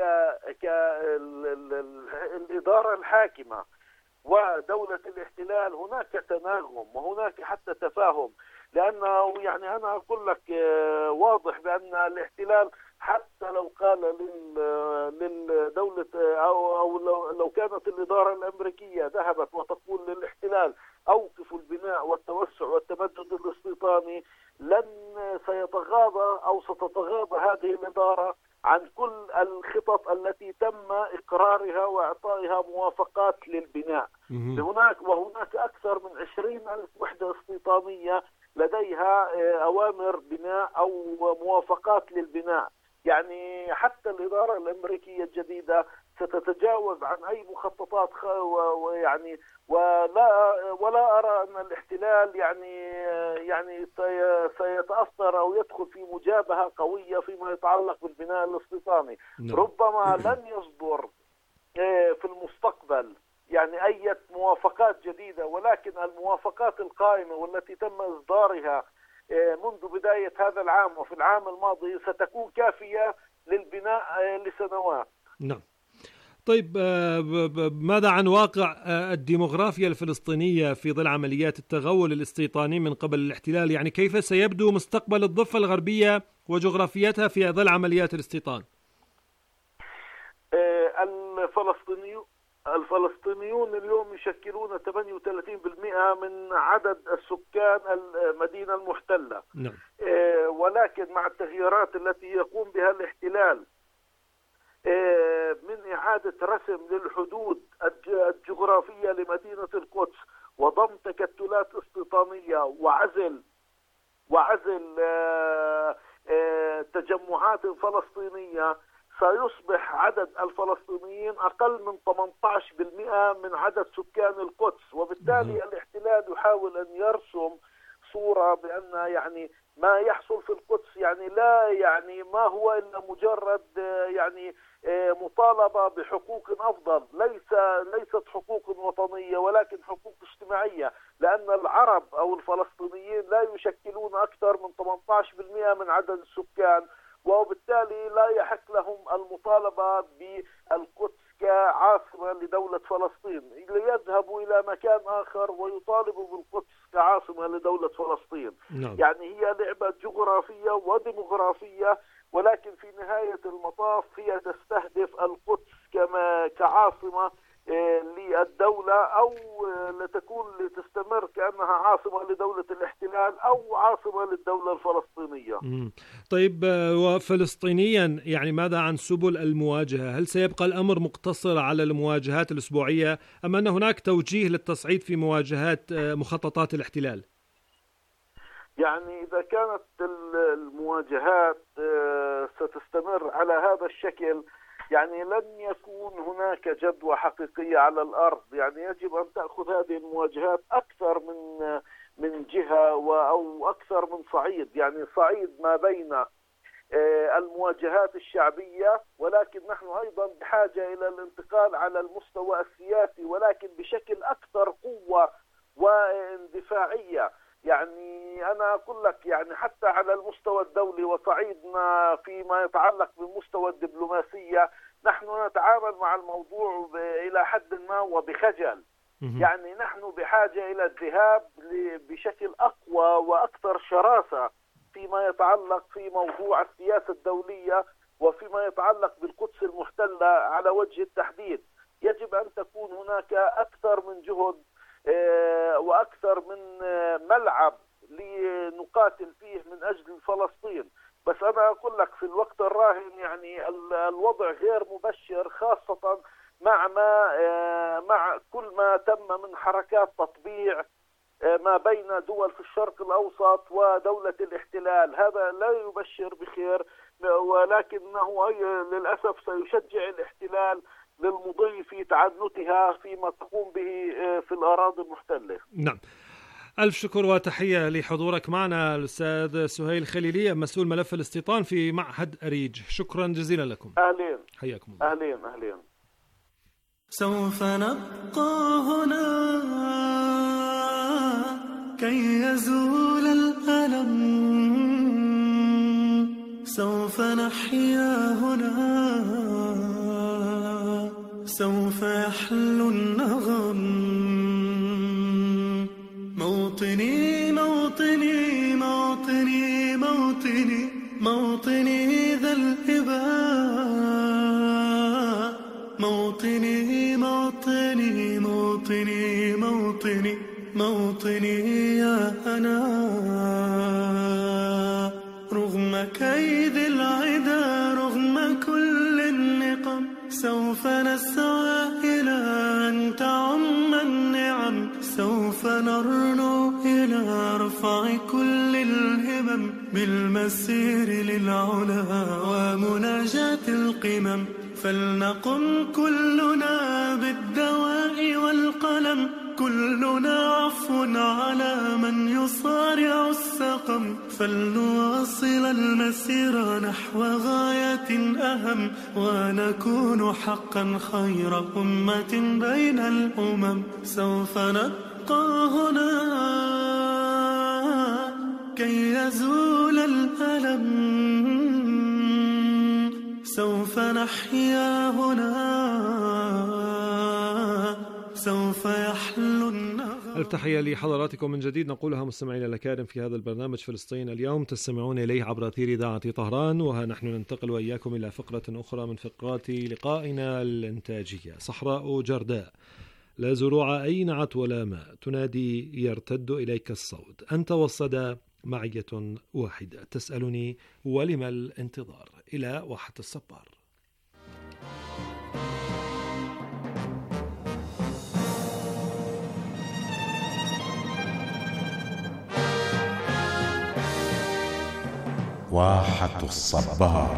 Speaker 16: كالإدارة الحاكمة ودولة الاحتلال هناك تناغم وهناك حتى تفاهم، لأنه يعني أنا أقول لك واضح بأن الاحتلال حتى لو قال للدولة أو, أو لو, لو كانت الإدارة الأمريكية ذهبت وتقول للاحتلال أوقفوا البناء والتوسع والتمدد الاستيطاني، لن سيتغاضى أو ستتغاضى هذه الإدارة عن كل الخطط التي تم إقرارها وإعطائها موافقات للبناء. هناك وهناك أكثر من عشرين ألف وحدة استيطانية لديها أوامر بناء أو موافقات للبناء. يعني حتى الإدارة الأمريكية الجديدة ستتجاوز عن أي مخططات ويعني ولا ولا أرى أن الاحتلال يعني يعني سيتأثر أو يدخل في مجابهة قوية فيما يتعلق بالبناء الاستيطاني. ربما لن يصدر في المستقبل يعني أي موافقات جديدة، ولكن الموافقات القائمة والتي تم إصدارها منذ بداية هذا العام وفي العام الماضي ستكون كافية للبناء لسنوات.
Speaker 7: نعم. طيب، ماذا عن واقع الديموغرافيا الفلسطينية في ظل عمليات التغول الاستيطاني من قبل الاحتلال؟ يعني كيف سيبدو مستقبل الضفة الغربية وجغرافيتها في ظل عمليات الاستيطان؟
Speaker 16: الفلسطينيون الفلسطينيون اليوم يشكلون ثمانية وثلاثين بالمئة من عدد السكان المدينة المحتلة.
Speaker 7: نعم.
Speaker 16: ولكن مع التغييرات التي يقوم بها الاحتلال من إعادة رسم للحدود الجغرافية لمدينة القدس وضم تكتلات استيطانية وعزل وعزل تجمعات فلسطينية، سيصبح عدد الفلسطينيين أقل من ثمانية عشر بالمئة من عدد سكان القدس. وبالتالي الاحتلال يحاول أن يرسم صورة بأن يعني ما يحصل في القدس يعني لا يعني ما هو إلا مجرد يعني مطالبة بحقوق أفضل، ليس ليست حقوق وطنية ولكن حقوق اجتماعية، لأن العرب أو الفلسطينيين لا يشكلون أكثر من ثمانية عشر بالمئة من عدد السكان، وبالتالي لا يحق لهم المطالبة بالقدس كعاصمة لدولة فلسطين، ليذهبوا إلى مكان آخر ويطالبوا بالقدس كعاصمة لدولة فلسطين. نعم. يعني هي لعبة جغرافية وديموغرافية، ولكن في نهاية المطاف هي تستهدف القدس كما كعاصمة للدولة، أو لتكون لتستمر كأنها عاصمة لدولة الاحتلال أو عاصمة للدولة الفلسطينية.
Speaker 7: مم. طيب، وفلسطينيا يعني ماذا عن سبل المواجهة؟ هل سيبقى الأمر مقتصر على المواجهات الأسبوعية أم أن هناك توجيه للتصعيد في مواجهات مخططات الاحتلال؟
Speaker 16: يعني إذا كانت المواجهات ستستمر على هذا الشكل، يعني لن يكون هناك جدوى حقيقية على الأرض. يعني يجب أن تأخذ هذه المواجهات أكثر من من جهة أو أكثر من صعيد، يعني صعيد ما بين المواجهات الشعبية، ولكن نحن أيضا بحاجة إلى الانتقال على المستوى السياسي، ولكن بشكل أكثر قوة واندفاعية. يعني أنا أقول لك يعني حتى على المستوى الدولي وصعيدنا فيما يتعلق بالمستوى الدبلوماسية، نحن نتعامل مع الموضوع إلى حد ما وبخجل. يعني نحن بحاجة إلى الذهاب بشكل أقوى وأكثر شراسة فيما يتعلق في موضوع السياسة الدولية وفيما يتعلق بالقدس المحتلة على وجه التحديد. يجب أن تكون هناك أكثر من جهد وأكثر من ملعب لنقاتل فيه من أجل فلسطين. بس أنا أقول لك في الوقت الراهن يعني الوضع غير مبشر، خاصة مع ما مع كل ما تم من حركات تطبيع ما بين دول في الشرق الأوسط ودولة الاحتلال. هذا لا يبشر بخير، ولكنه للأسف سيشجع الاحتلال للمضي في تعنتها فيما تقوم به في الأراضي المحتلة.
Speaker 7: نعم، ألف شكر وتحية لحضورك معنا الأستاذ سهيل خليلي، مسؤول ملف الاستيطان في معهد أريج. شكرا جزيلا لكم.
Speaker 16: أهلين.
Speaker 7: حياكم الله.
Speaker 16: أهلين أهلين.
Speaker 5: سوف نبقى هنا كي يزول الألم، سوف نحيا هنا، سوف يحلو النغم. موطني موطني موطني موطني موطني ذا الإباء، موطني موطني موطني موطني موطني يا أنا. رغم كيد العدا، رغم كل النقم، سوف نسعى إلى أن تعم النعم، سوف نرنو إلى رفع كل الهمم، بالمسير للعلا ومناجاة القمم. فلنقم كلنا بالدواء والقلم، كلنا عفو على من يصارع السقم. فلنواصل المسير نحو غاية أهم، ونكون حقا خير أمة بين الأمم. سوف نبقى هنا كي يزول الألم، سوف نحيا هنا، سوف يحلو النغم.
Speaker 7: التحية لحضراتكم من جديد نقولها مستمعينا الأكارم في هذا البرنامج فلسطين اليوم، تستمعون إليه عبر أثير إذاعة طهران، وها نحن ننتقل وإياكم إلى فقرة أخرى من فقرات لقائنا الإنتاجية. صحراء جرداء، لا زروع أي نعت ولا ماء، تنادي يرتد إليك الصوت، أنت والصدى معية واحدة، تسألني ولم الانتظار. إلى واحة الصبار.
Speaker 17: واحة الصبار.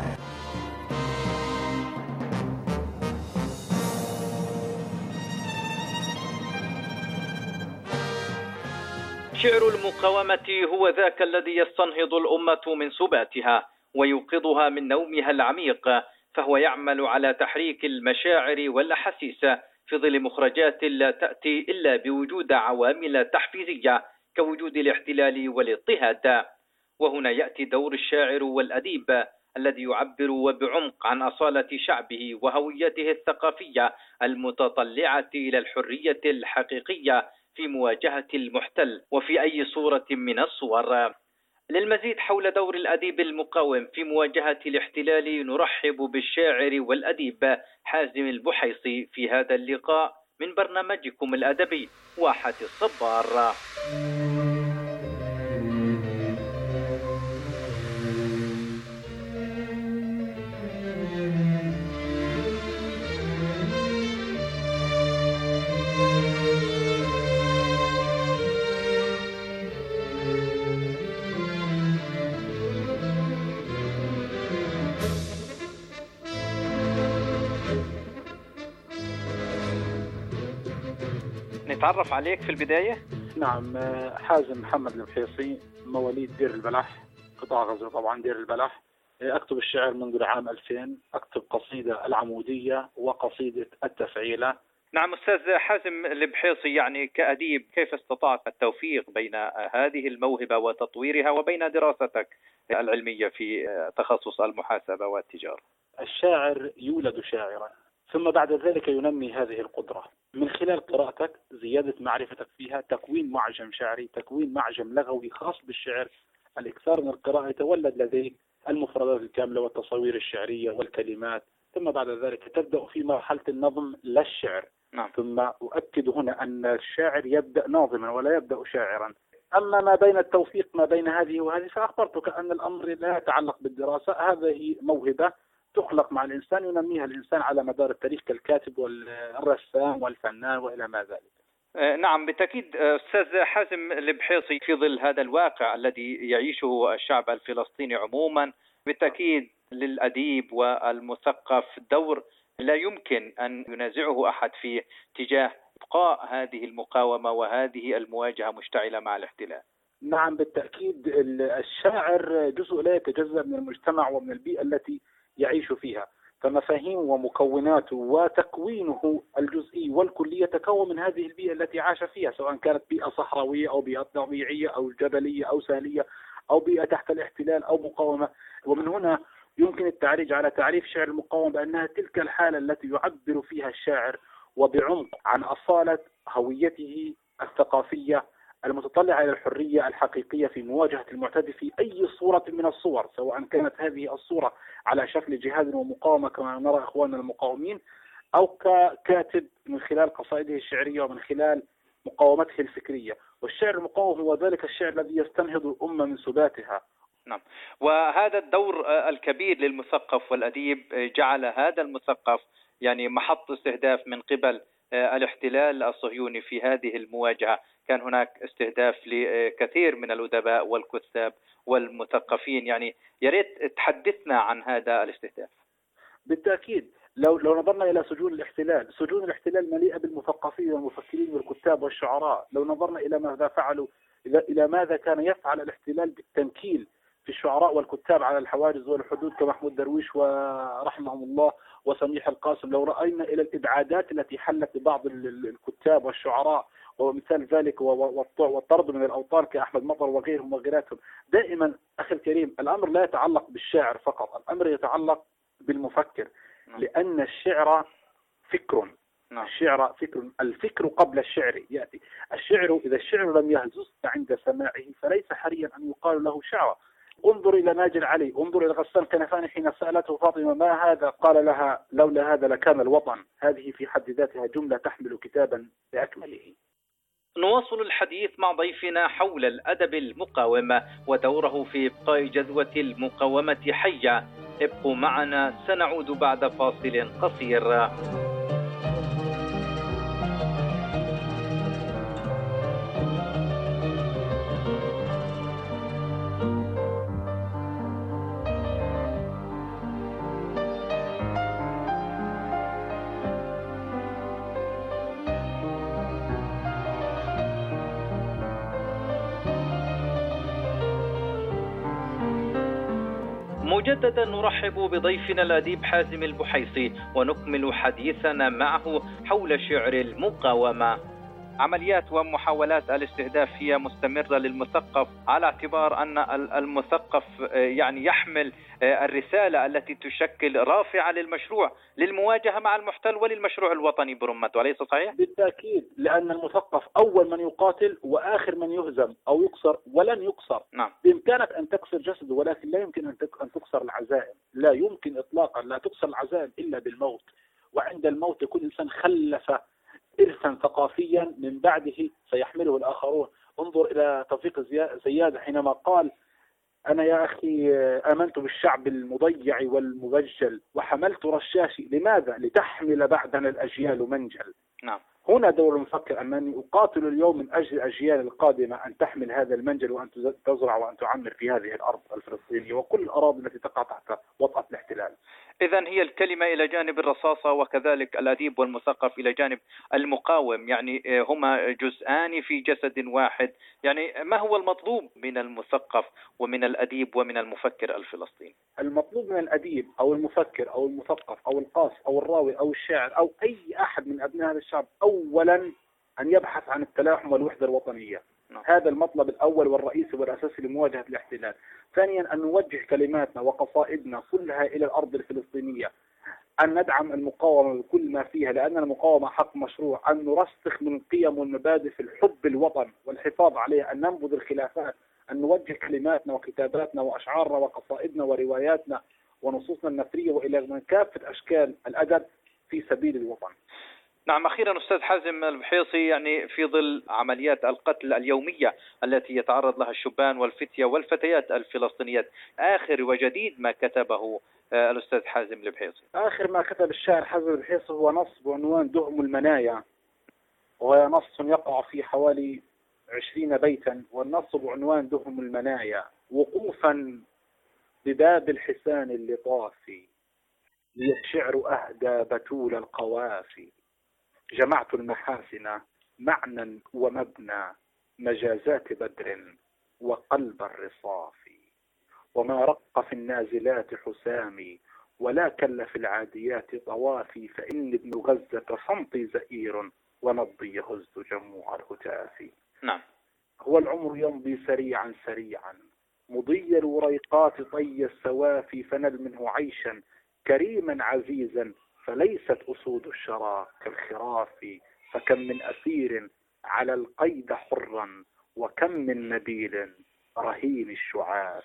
Speaker 18: شعر المقاومة هو ذاك الذي يستنهض الأمة من سباتها ويوقظها من نومها العميق، فهو يعمل على تحريك المشاعر والأحاسيس في ظل مخرجات لا تأتي إلا بوجود عوامل تحفيزية كوجود الاحتلال والاضطهاد. وهنا يأتي دور الشاعر والأديب الذي يعبر وبعمق عن أصالة شعبه وهويته الثقافية المتطلعة إلى الحرية الحقيقية في مواجهة المحتل وفي أي صورة من الصور. للمزيد حول دور الأديب المقاوم في مواجهة الاحتلال نرحب بالشاعر والأديب حازم البحيصي في هذا اللقاء من برنامجكم الأدبي واحة الصبار. نتعرف عليك في البداية؟
Speaker 19: نعم، حازم محمد البحيصي، مواليد دير البلح، قطاع غزة طبعا دير البلح. أكتب الشعر منذ العام ألفين، أكتب قصيدة العمودية وقصيدة التفعيلة.
Speaker 18: نعم أستاذ حازم البحيصي، يعني كأديب كيف استطعت التوفيق بين هذه الموهبة وتطويرها وبين دراستك العلمية في تخصص المحاسبة والتجارة؟
Speaker 19: الشاعر يولد شاعرا ثم بعد ذلك ينمي هذه القدرة من خلال قراءتك، زيادة معرفتك فيها، تكوين معجم شعري، تكوين معجم لغوي خاص بالشعر، الإكثار من القراءة، يتولد لديك المفردات الكاملة والتصوير الشعرية والكلمات، ثم بعد ذلك تبدأ في مرحلة النظم للشعر.
Speaker 18: نعم.
Speaker 19: ثم أؤكد هنا أن الشاعر يبدأ ناظما ولا يبدأ شاعرا. أما ما بين التوفيق ما بين هذه وهذه فأخبرتك أن الأمر لا يتعلق بالدراسة، هذه موهبة تخلق مع الإنسان ينميها الإنسان على مدار التاريخ كالكاتب والرسام والفنان وإلى ما ذلك.
Speaker 18: نعم بالتأكيد أستاذ حازم البحيصي، في ظل هذا الواقع الذي يعيشه الشعب الفلسطيني عموما، بالتأكيد للأديب والمثقف دور لا يمكن أن ينازعه أحد فيه تجاه إبقاء هذه المقاومة وهذه المواجهة مشتعلة مع الاحتلال.
Speaker 19: نعم بالتأكيد، الشاعر جزء لا يتجزأ من المجتمع ومن البيئة التي يعيش فيها، فمفاهيم ومكوناته وتكوينه الجزئي والكلي يتكون من هذه البيئة التي عاش فيها، سواء كانت بيئة صحراوية أو بيئة طبيعية أو جبلية أو سهلية أو بيئة تحت الاحتلال أو مقاومة. ومن هنا يمكن التعريج على تعريف شعر المقاومة بأنها تلك الحالة التي يعبر فيها الشاعر وبعمق عن أصالة هويته الثقافية المتطلعة إلى الحرية الحقيقية في مواجهة المعتدي في أي صورة من الصور، سواء كانت هذه الصورة على شكل جهاد ومقاومة كما نرى إخواننا المقاومين، أو ككاتب من خلال قصائده الشعرية ومن خلال مقاومته الفكرية. والشعر المقاوم هو ذلك الشعر الذي يستنهض الأمة من سباتها.
Speaker 18: نعم، وهذا الدور الكبير للمثقف والأديب جعل هذا المثقف يعني محط استهداف من قبل الاحتلال الصهيوني في هذه المواجهة. كان هناك استهداف لكثير من الأدباء والكتاب والمثقفين، يعني يا ريت تحدثنا عن هذا الاستهداف.
Speaker 19: بالتأكيد، لو لو نظرنا إلى سجون الاحتلال، سجون الاحتلال مليئة بالمثقفين والمفكرين والكتاب والشعراء. لو نظرنا إلى ماذا فعلوا، إلى ماذا كان يفعل الاحتلال بالتنكيل في الشعراء والكتاب على الحواجز والحدود كمحمود درويش ورحمهم الله وسميح القاسم، لو رأينا إلى الإبعادات التي حلت ببعض الكتاب والشعراء، ومثال ذلك والطرد من الأوطان كأحمد مطر وغيرهم وغيراتهم. دائما أخي الكريم، الأمر لا يتعلق بالشاعر فقط، الأمر يتعلق بالمفكر، لأن الشعر فكر. الشعر فكر، الفكر قبل الشعر يأتي. الشعر إذا الشعر لم يهزز عند سماعه فليس حريا أن يقال له شعر. انظر إلى ماجد علي، انظر إلى غسان كنفاني حين سألته فاطمة ما هذا، قال لها لولا هذا لكان الوطن. هذه في حد ذاتها جملة تحمل كتابا بأكمله.
Speaker 18: نواصل الحديث مع ضيفنا حول الأدب المقاوم ودوره في إبقاء جذوة المقاومة حية. ابقوا معنا، سنعود بعد فاصل قصير. مجددا نرحب بضيفنا الأديب حازم البحيصي ونكمل حديثنا معه حول شعر المقاومة. عمليات ومحاولات الاستهداف هي مستمرة للمثقف، على اعتبار أن المثقف يعني يحمل الرسالة التي تشكل رافعة للمشروع للمواجهة مع المحتل وللمشروع الوطني برمته، أليس صحيح؟
Speaker 19: بالتأكيد، لأن المثقف أول من يقاتل وآخر من يهزم أو يكسر، ولن يكسر.
Speaker 18: نعم.
Speaker 19: بإمكانك أن تكسر جسده، ولكن لا يمكن أن تكسر العزائم، لا يمكن إطلاقا، لا تكسر العزائم إلا بالموت. وعند الموت كل إنسان خلف إرثا ثقافيا من بعده سيحمله الآخرون. انظر إلى توفيق زياد حينما قال: أنا يا أخي آمنت بالشعب المضيع والمبجل وحملت رشاشي، لماذا؟ لتحمل بعدنا الأجيال منجل.
Speaker 18: نعم.
Speaker 19: هنا دور المفكر أنني أقاتل اليوم من أجل الأجيال القادمة أن تحمل هذا المنجل وأن تزرع وأن تعمر في هذه الأرض الفلسطينية وكل الأراضي التي تقع تحت وطأة الاحتلال.
Speaker 18: إذن هي الكلمة إلى جانب الرصاصة وكذلك الأديب والمثقف إلى جانب المقاوم، يعني هما جزءان في جسد واحد. يعني ما هو المطلوب من المثقف ومن الأديب ومن المفكر الفلسطيني؟
Speaker 19: المطلوب من الأديب أو المفكر أو المثقف أو القاص أو الراوي أو الشاعر أو أي أحد من أبناء هذا الشعب أولا أن يبحث عن التلاحم والوحدة الوطنية. نعم. هذا المطلب الأول والرئيسي والأساسي لمواجهة الاحتلال. ثانيا أن نوجه كلماتنا وقصائدنا كلها إلى الأرض الفلسطينية، أن ندعم المقاومة بكل ما فيها، لأن المقاومة حق مشروع، أن نرسخ من القيم والمبادئ في الحب الوطن والحفاظ عليه، أن ننبذ الخلافات، أن نوجه كلماتنا وكتاباتنا وأشعارنا وقصائدنا ورواياتنا ونصوصنا النثرية وإلى من كافة أشكال الأدب في سبيل الوطن.
Speaker 18: نعم. أخيرا أستاذ حازم البحيصي، يعني في ظل عمليات القتل اليومية التي يتعرض لها الشبان والفتية والفتيات الفلسطينيات، آخر وجديد ما كتبه الأستاذ حازم البحيصي؟
Speaker 19: آخر ما كتب الشاعر حازم البحيصي هو نص بعنوان دهم المنايا، وهو نص يقع في حوالي عشرين بيتا، والنص بعنوان دهم المنايا: وقوفا بباب الحسان اللطافي للشعر أهدى بتول القوافي، جمعت المحاسن معنى ومبنى مجازات بدر وقلب الرصاف، وما رق في النازلات حسامي ولا كل في العاديات طوافي، فإني ابن غزة صمتي زئير ونبضي يهز جموع الهتاف.
Speaker 18: نعم.
Speaker 19: هو العمر يمضي سريعا سريعا مضي الوريقات طي السوافي، فنل منه عيشا كريما عزيزا فليست أسود الشرى كالخراف، فكم من أسير على القيد حرا وكم من نبيل رهين الشعاف.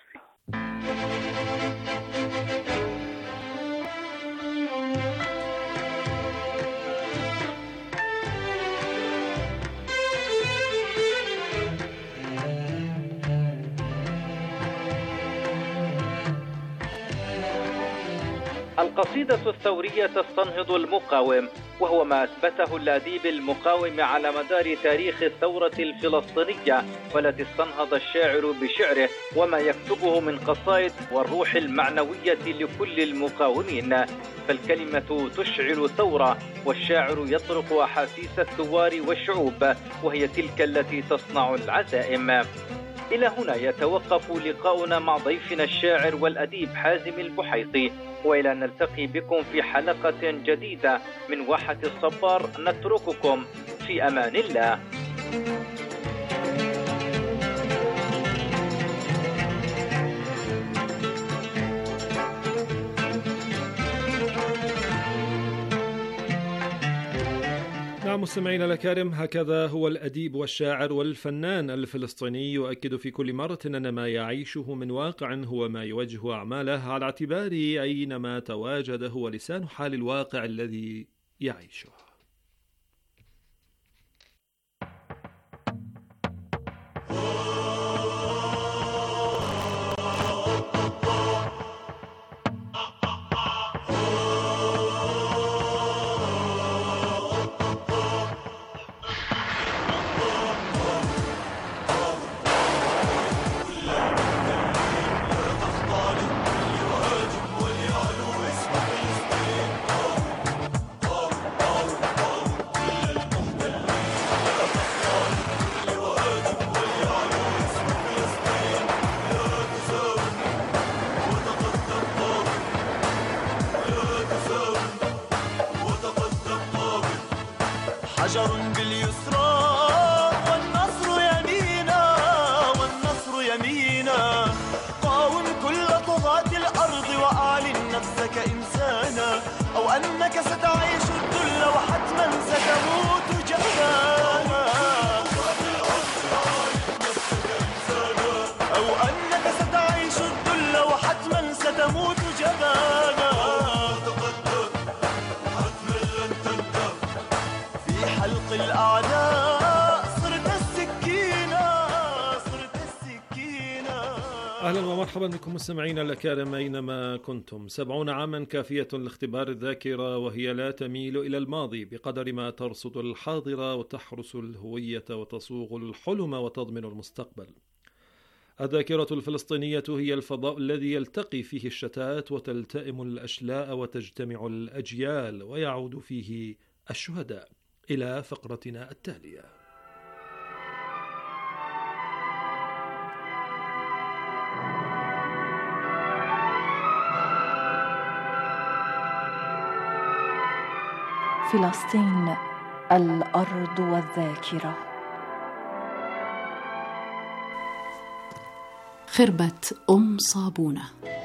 Speaker 18: القصيدة الثورية تستنهض المقاوم، وهو ما أثبته الأديب المقاوم على مدار تاريخ الثورة الفلسطينية، والتي استنهض الشاعر بشعره وما يكتبه من قصائد والروح المعنوية لكل المقاومين. فالكلمة تشعل ثورة، والشاعر يطرق أحاسيس الثوار والشعوب، وهي تلك التي تصنع العزائم. إلى هنا يتوقف لقاؤنا مع ضيفنا الشاعر والأديب حازم البحيصي، وإلى أن نلتقي بكم في حلقة جديدة من واحة الصبار، نترككم في أمان الله.
Speaker 7: نعم مستمعينا الأكارم، هكذا هو الأديب والشاعر والفنان الفلسطيني يؤكد في كل مرة أن ما يعيشه من واقع هو ما يوجه أعماله، على اعتبار أينما تواجد هو لسان حال الواقع الذي يعيشه.
Speaker 5: حجر باليسرى
Speaker 7: أهلا ومرحبا بكم مستمعينا الأكارم أينما كنتم. سبعون عاما كافية لاختبار الذاكرة، وهي لا تميل إلى الماضي بقدر ما ترصد الحاضر وتحرس الهوية وتصوغ الحلم وتضمن المستقبل. الذاكرة الفلسطينية هي الفضاء الذي يلتقي فيه الشتات وتلتئم الأشلاء وتجتمع الأجيال ويعود فيه الشهداء. إلى فقرتنا التالية.
Speaker 20: فلسطين، الأرض والذاكرة.
Speaker 3: خربة أم صابونة.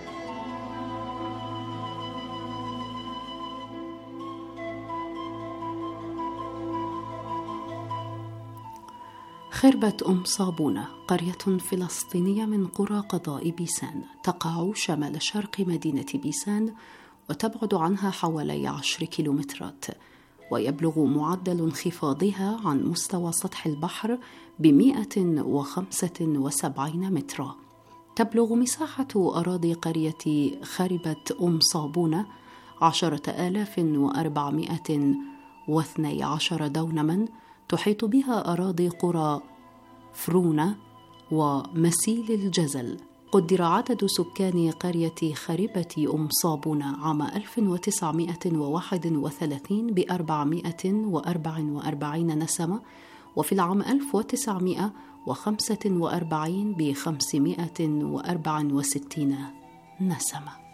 Speaker 3: خربة أم صابونة قرية فلسطينية من قرى قضاء بيسان، تقع شمال شرق مدينة بيسان وتبعد عنها حوالي عشر كيلومترات، ويبلغ معدل انخفاضها عن مستوى سطح البحر بمئة وخمسة وسبعين مترا. تبلغ مساحة أراضي قرية خربة أم صابونة عشرة آلاف وأربعمائة واثني عشر دونما، تحيط بها أراضي قرى فرونة ومسيل الجزل. قدر عدد سكان قرية خربة أم صابونة عام ألف وتسعمائة وواحد وثلاثين بأربعمائة وأربعة وأربعين نسمة، وفي العام ألف وتسعمائة وخمسة وأربعين بخمسمائة وأربعة وستين نسمة.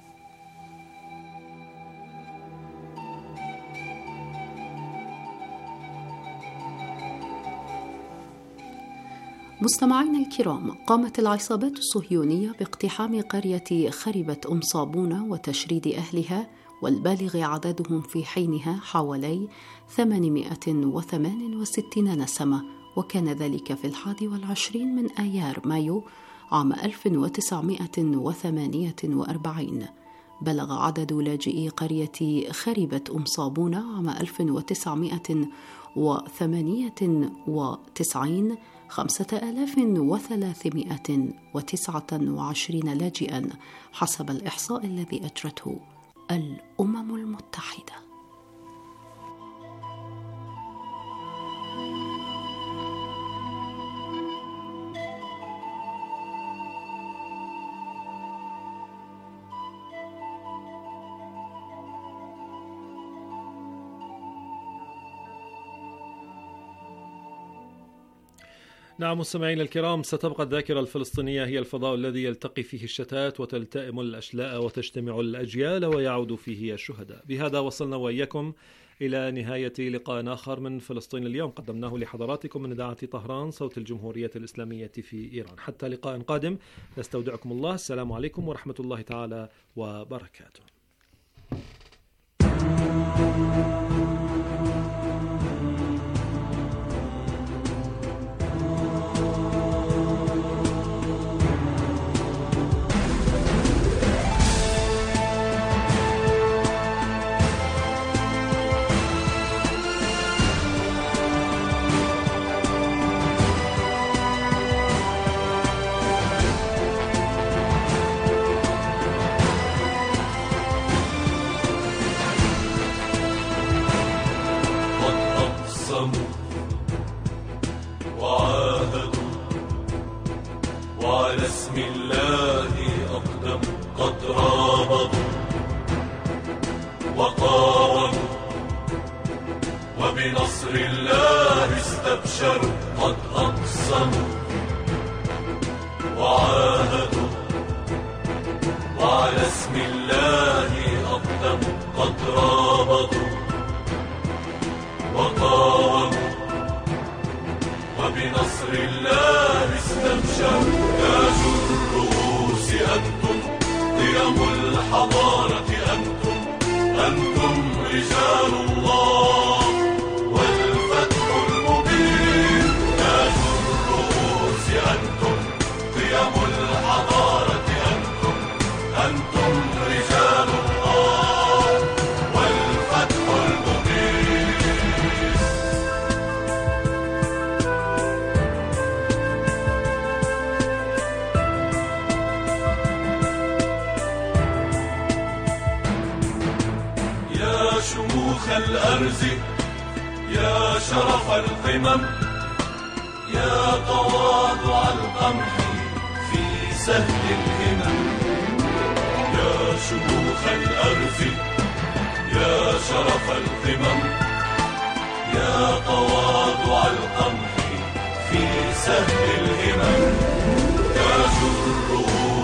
Speaker 3: مستمعينا الكرام، قامت العصابات الصهيونية باقتحام قرية خربة أم صابونة وتشريد أهلها، والبالغ عددهم في حينها حوالي ثمانمائة وثمانية وستين نسمة، وكان ذلك في الحادي والعشرين من آيار مايو عام ألف وتسعمائة وثمانية وأربعين. بلغ عدد لاجئي قرية خربة أم صابونة عام ألف وتسعمائة وثمانية وتسعين خمسة آلاف وثلاثمائة وتسعة وعشرين لاجئا حسب الإحصاء الذي أجرته الأمم المتحدة.
Speaker 7: نعم مستمعينا الكرام، ستبقى الذاكرة الفلسطينية هي الفضاء الذي يلتقي فيه الشتات وتلتئم الأشلاء وتجتمع الأجيال ويعود فيه الشهداء. بهذا وصلنا وإياكم إلى نهاية لقاء آخر من فلسطين اليوم قدمناه لحضراتكم من إذاعة طهران صوت الجمهورية الإسلامية في إيران. حتى لقاء قادم نستودعكم الله. السلام عليكم ورحمة الله تعالى وبركاته.
Speaker 21: وبنصر الله استبشروا. قد أقسموا وعاهدوا وعلى اسم الله أقدموا. قد رابطوا وقاوموا وبنصر الله استبشروا. تاج الرؤوس أنتم، قيم الحضارة أنتم، أنتم رجال الله والفتح المبين. تاج الرؤوس أنتم، قيم الحضارة أنتم، أنتم رجال الله والفتح المبين. الأرز يا شرف القمم يا تواضع القمح في سهل الهمم يا شموخ الأرز يا شرف القمم يا تواضع القمح في سهل الهمم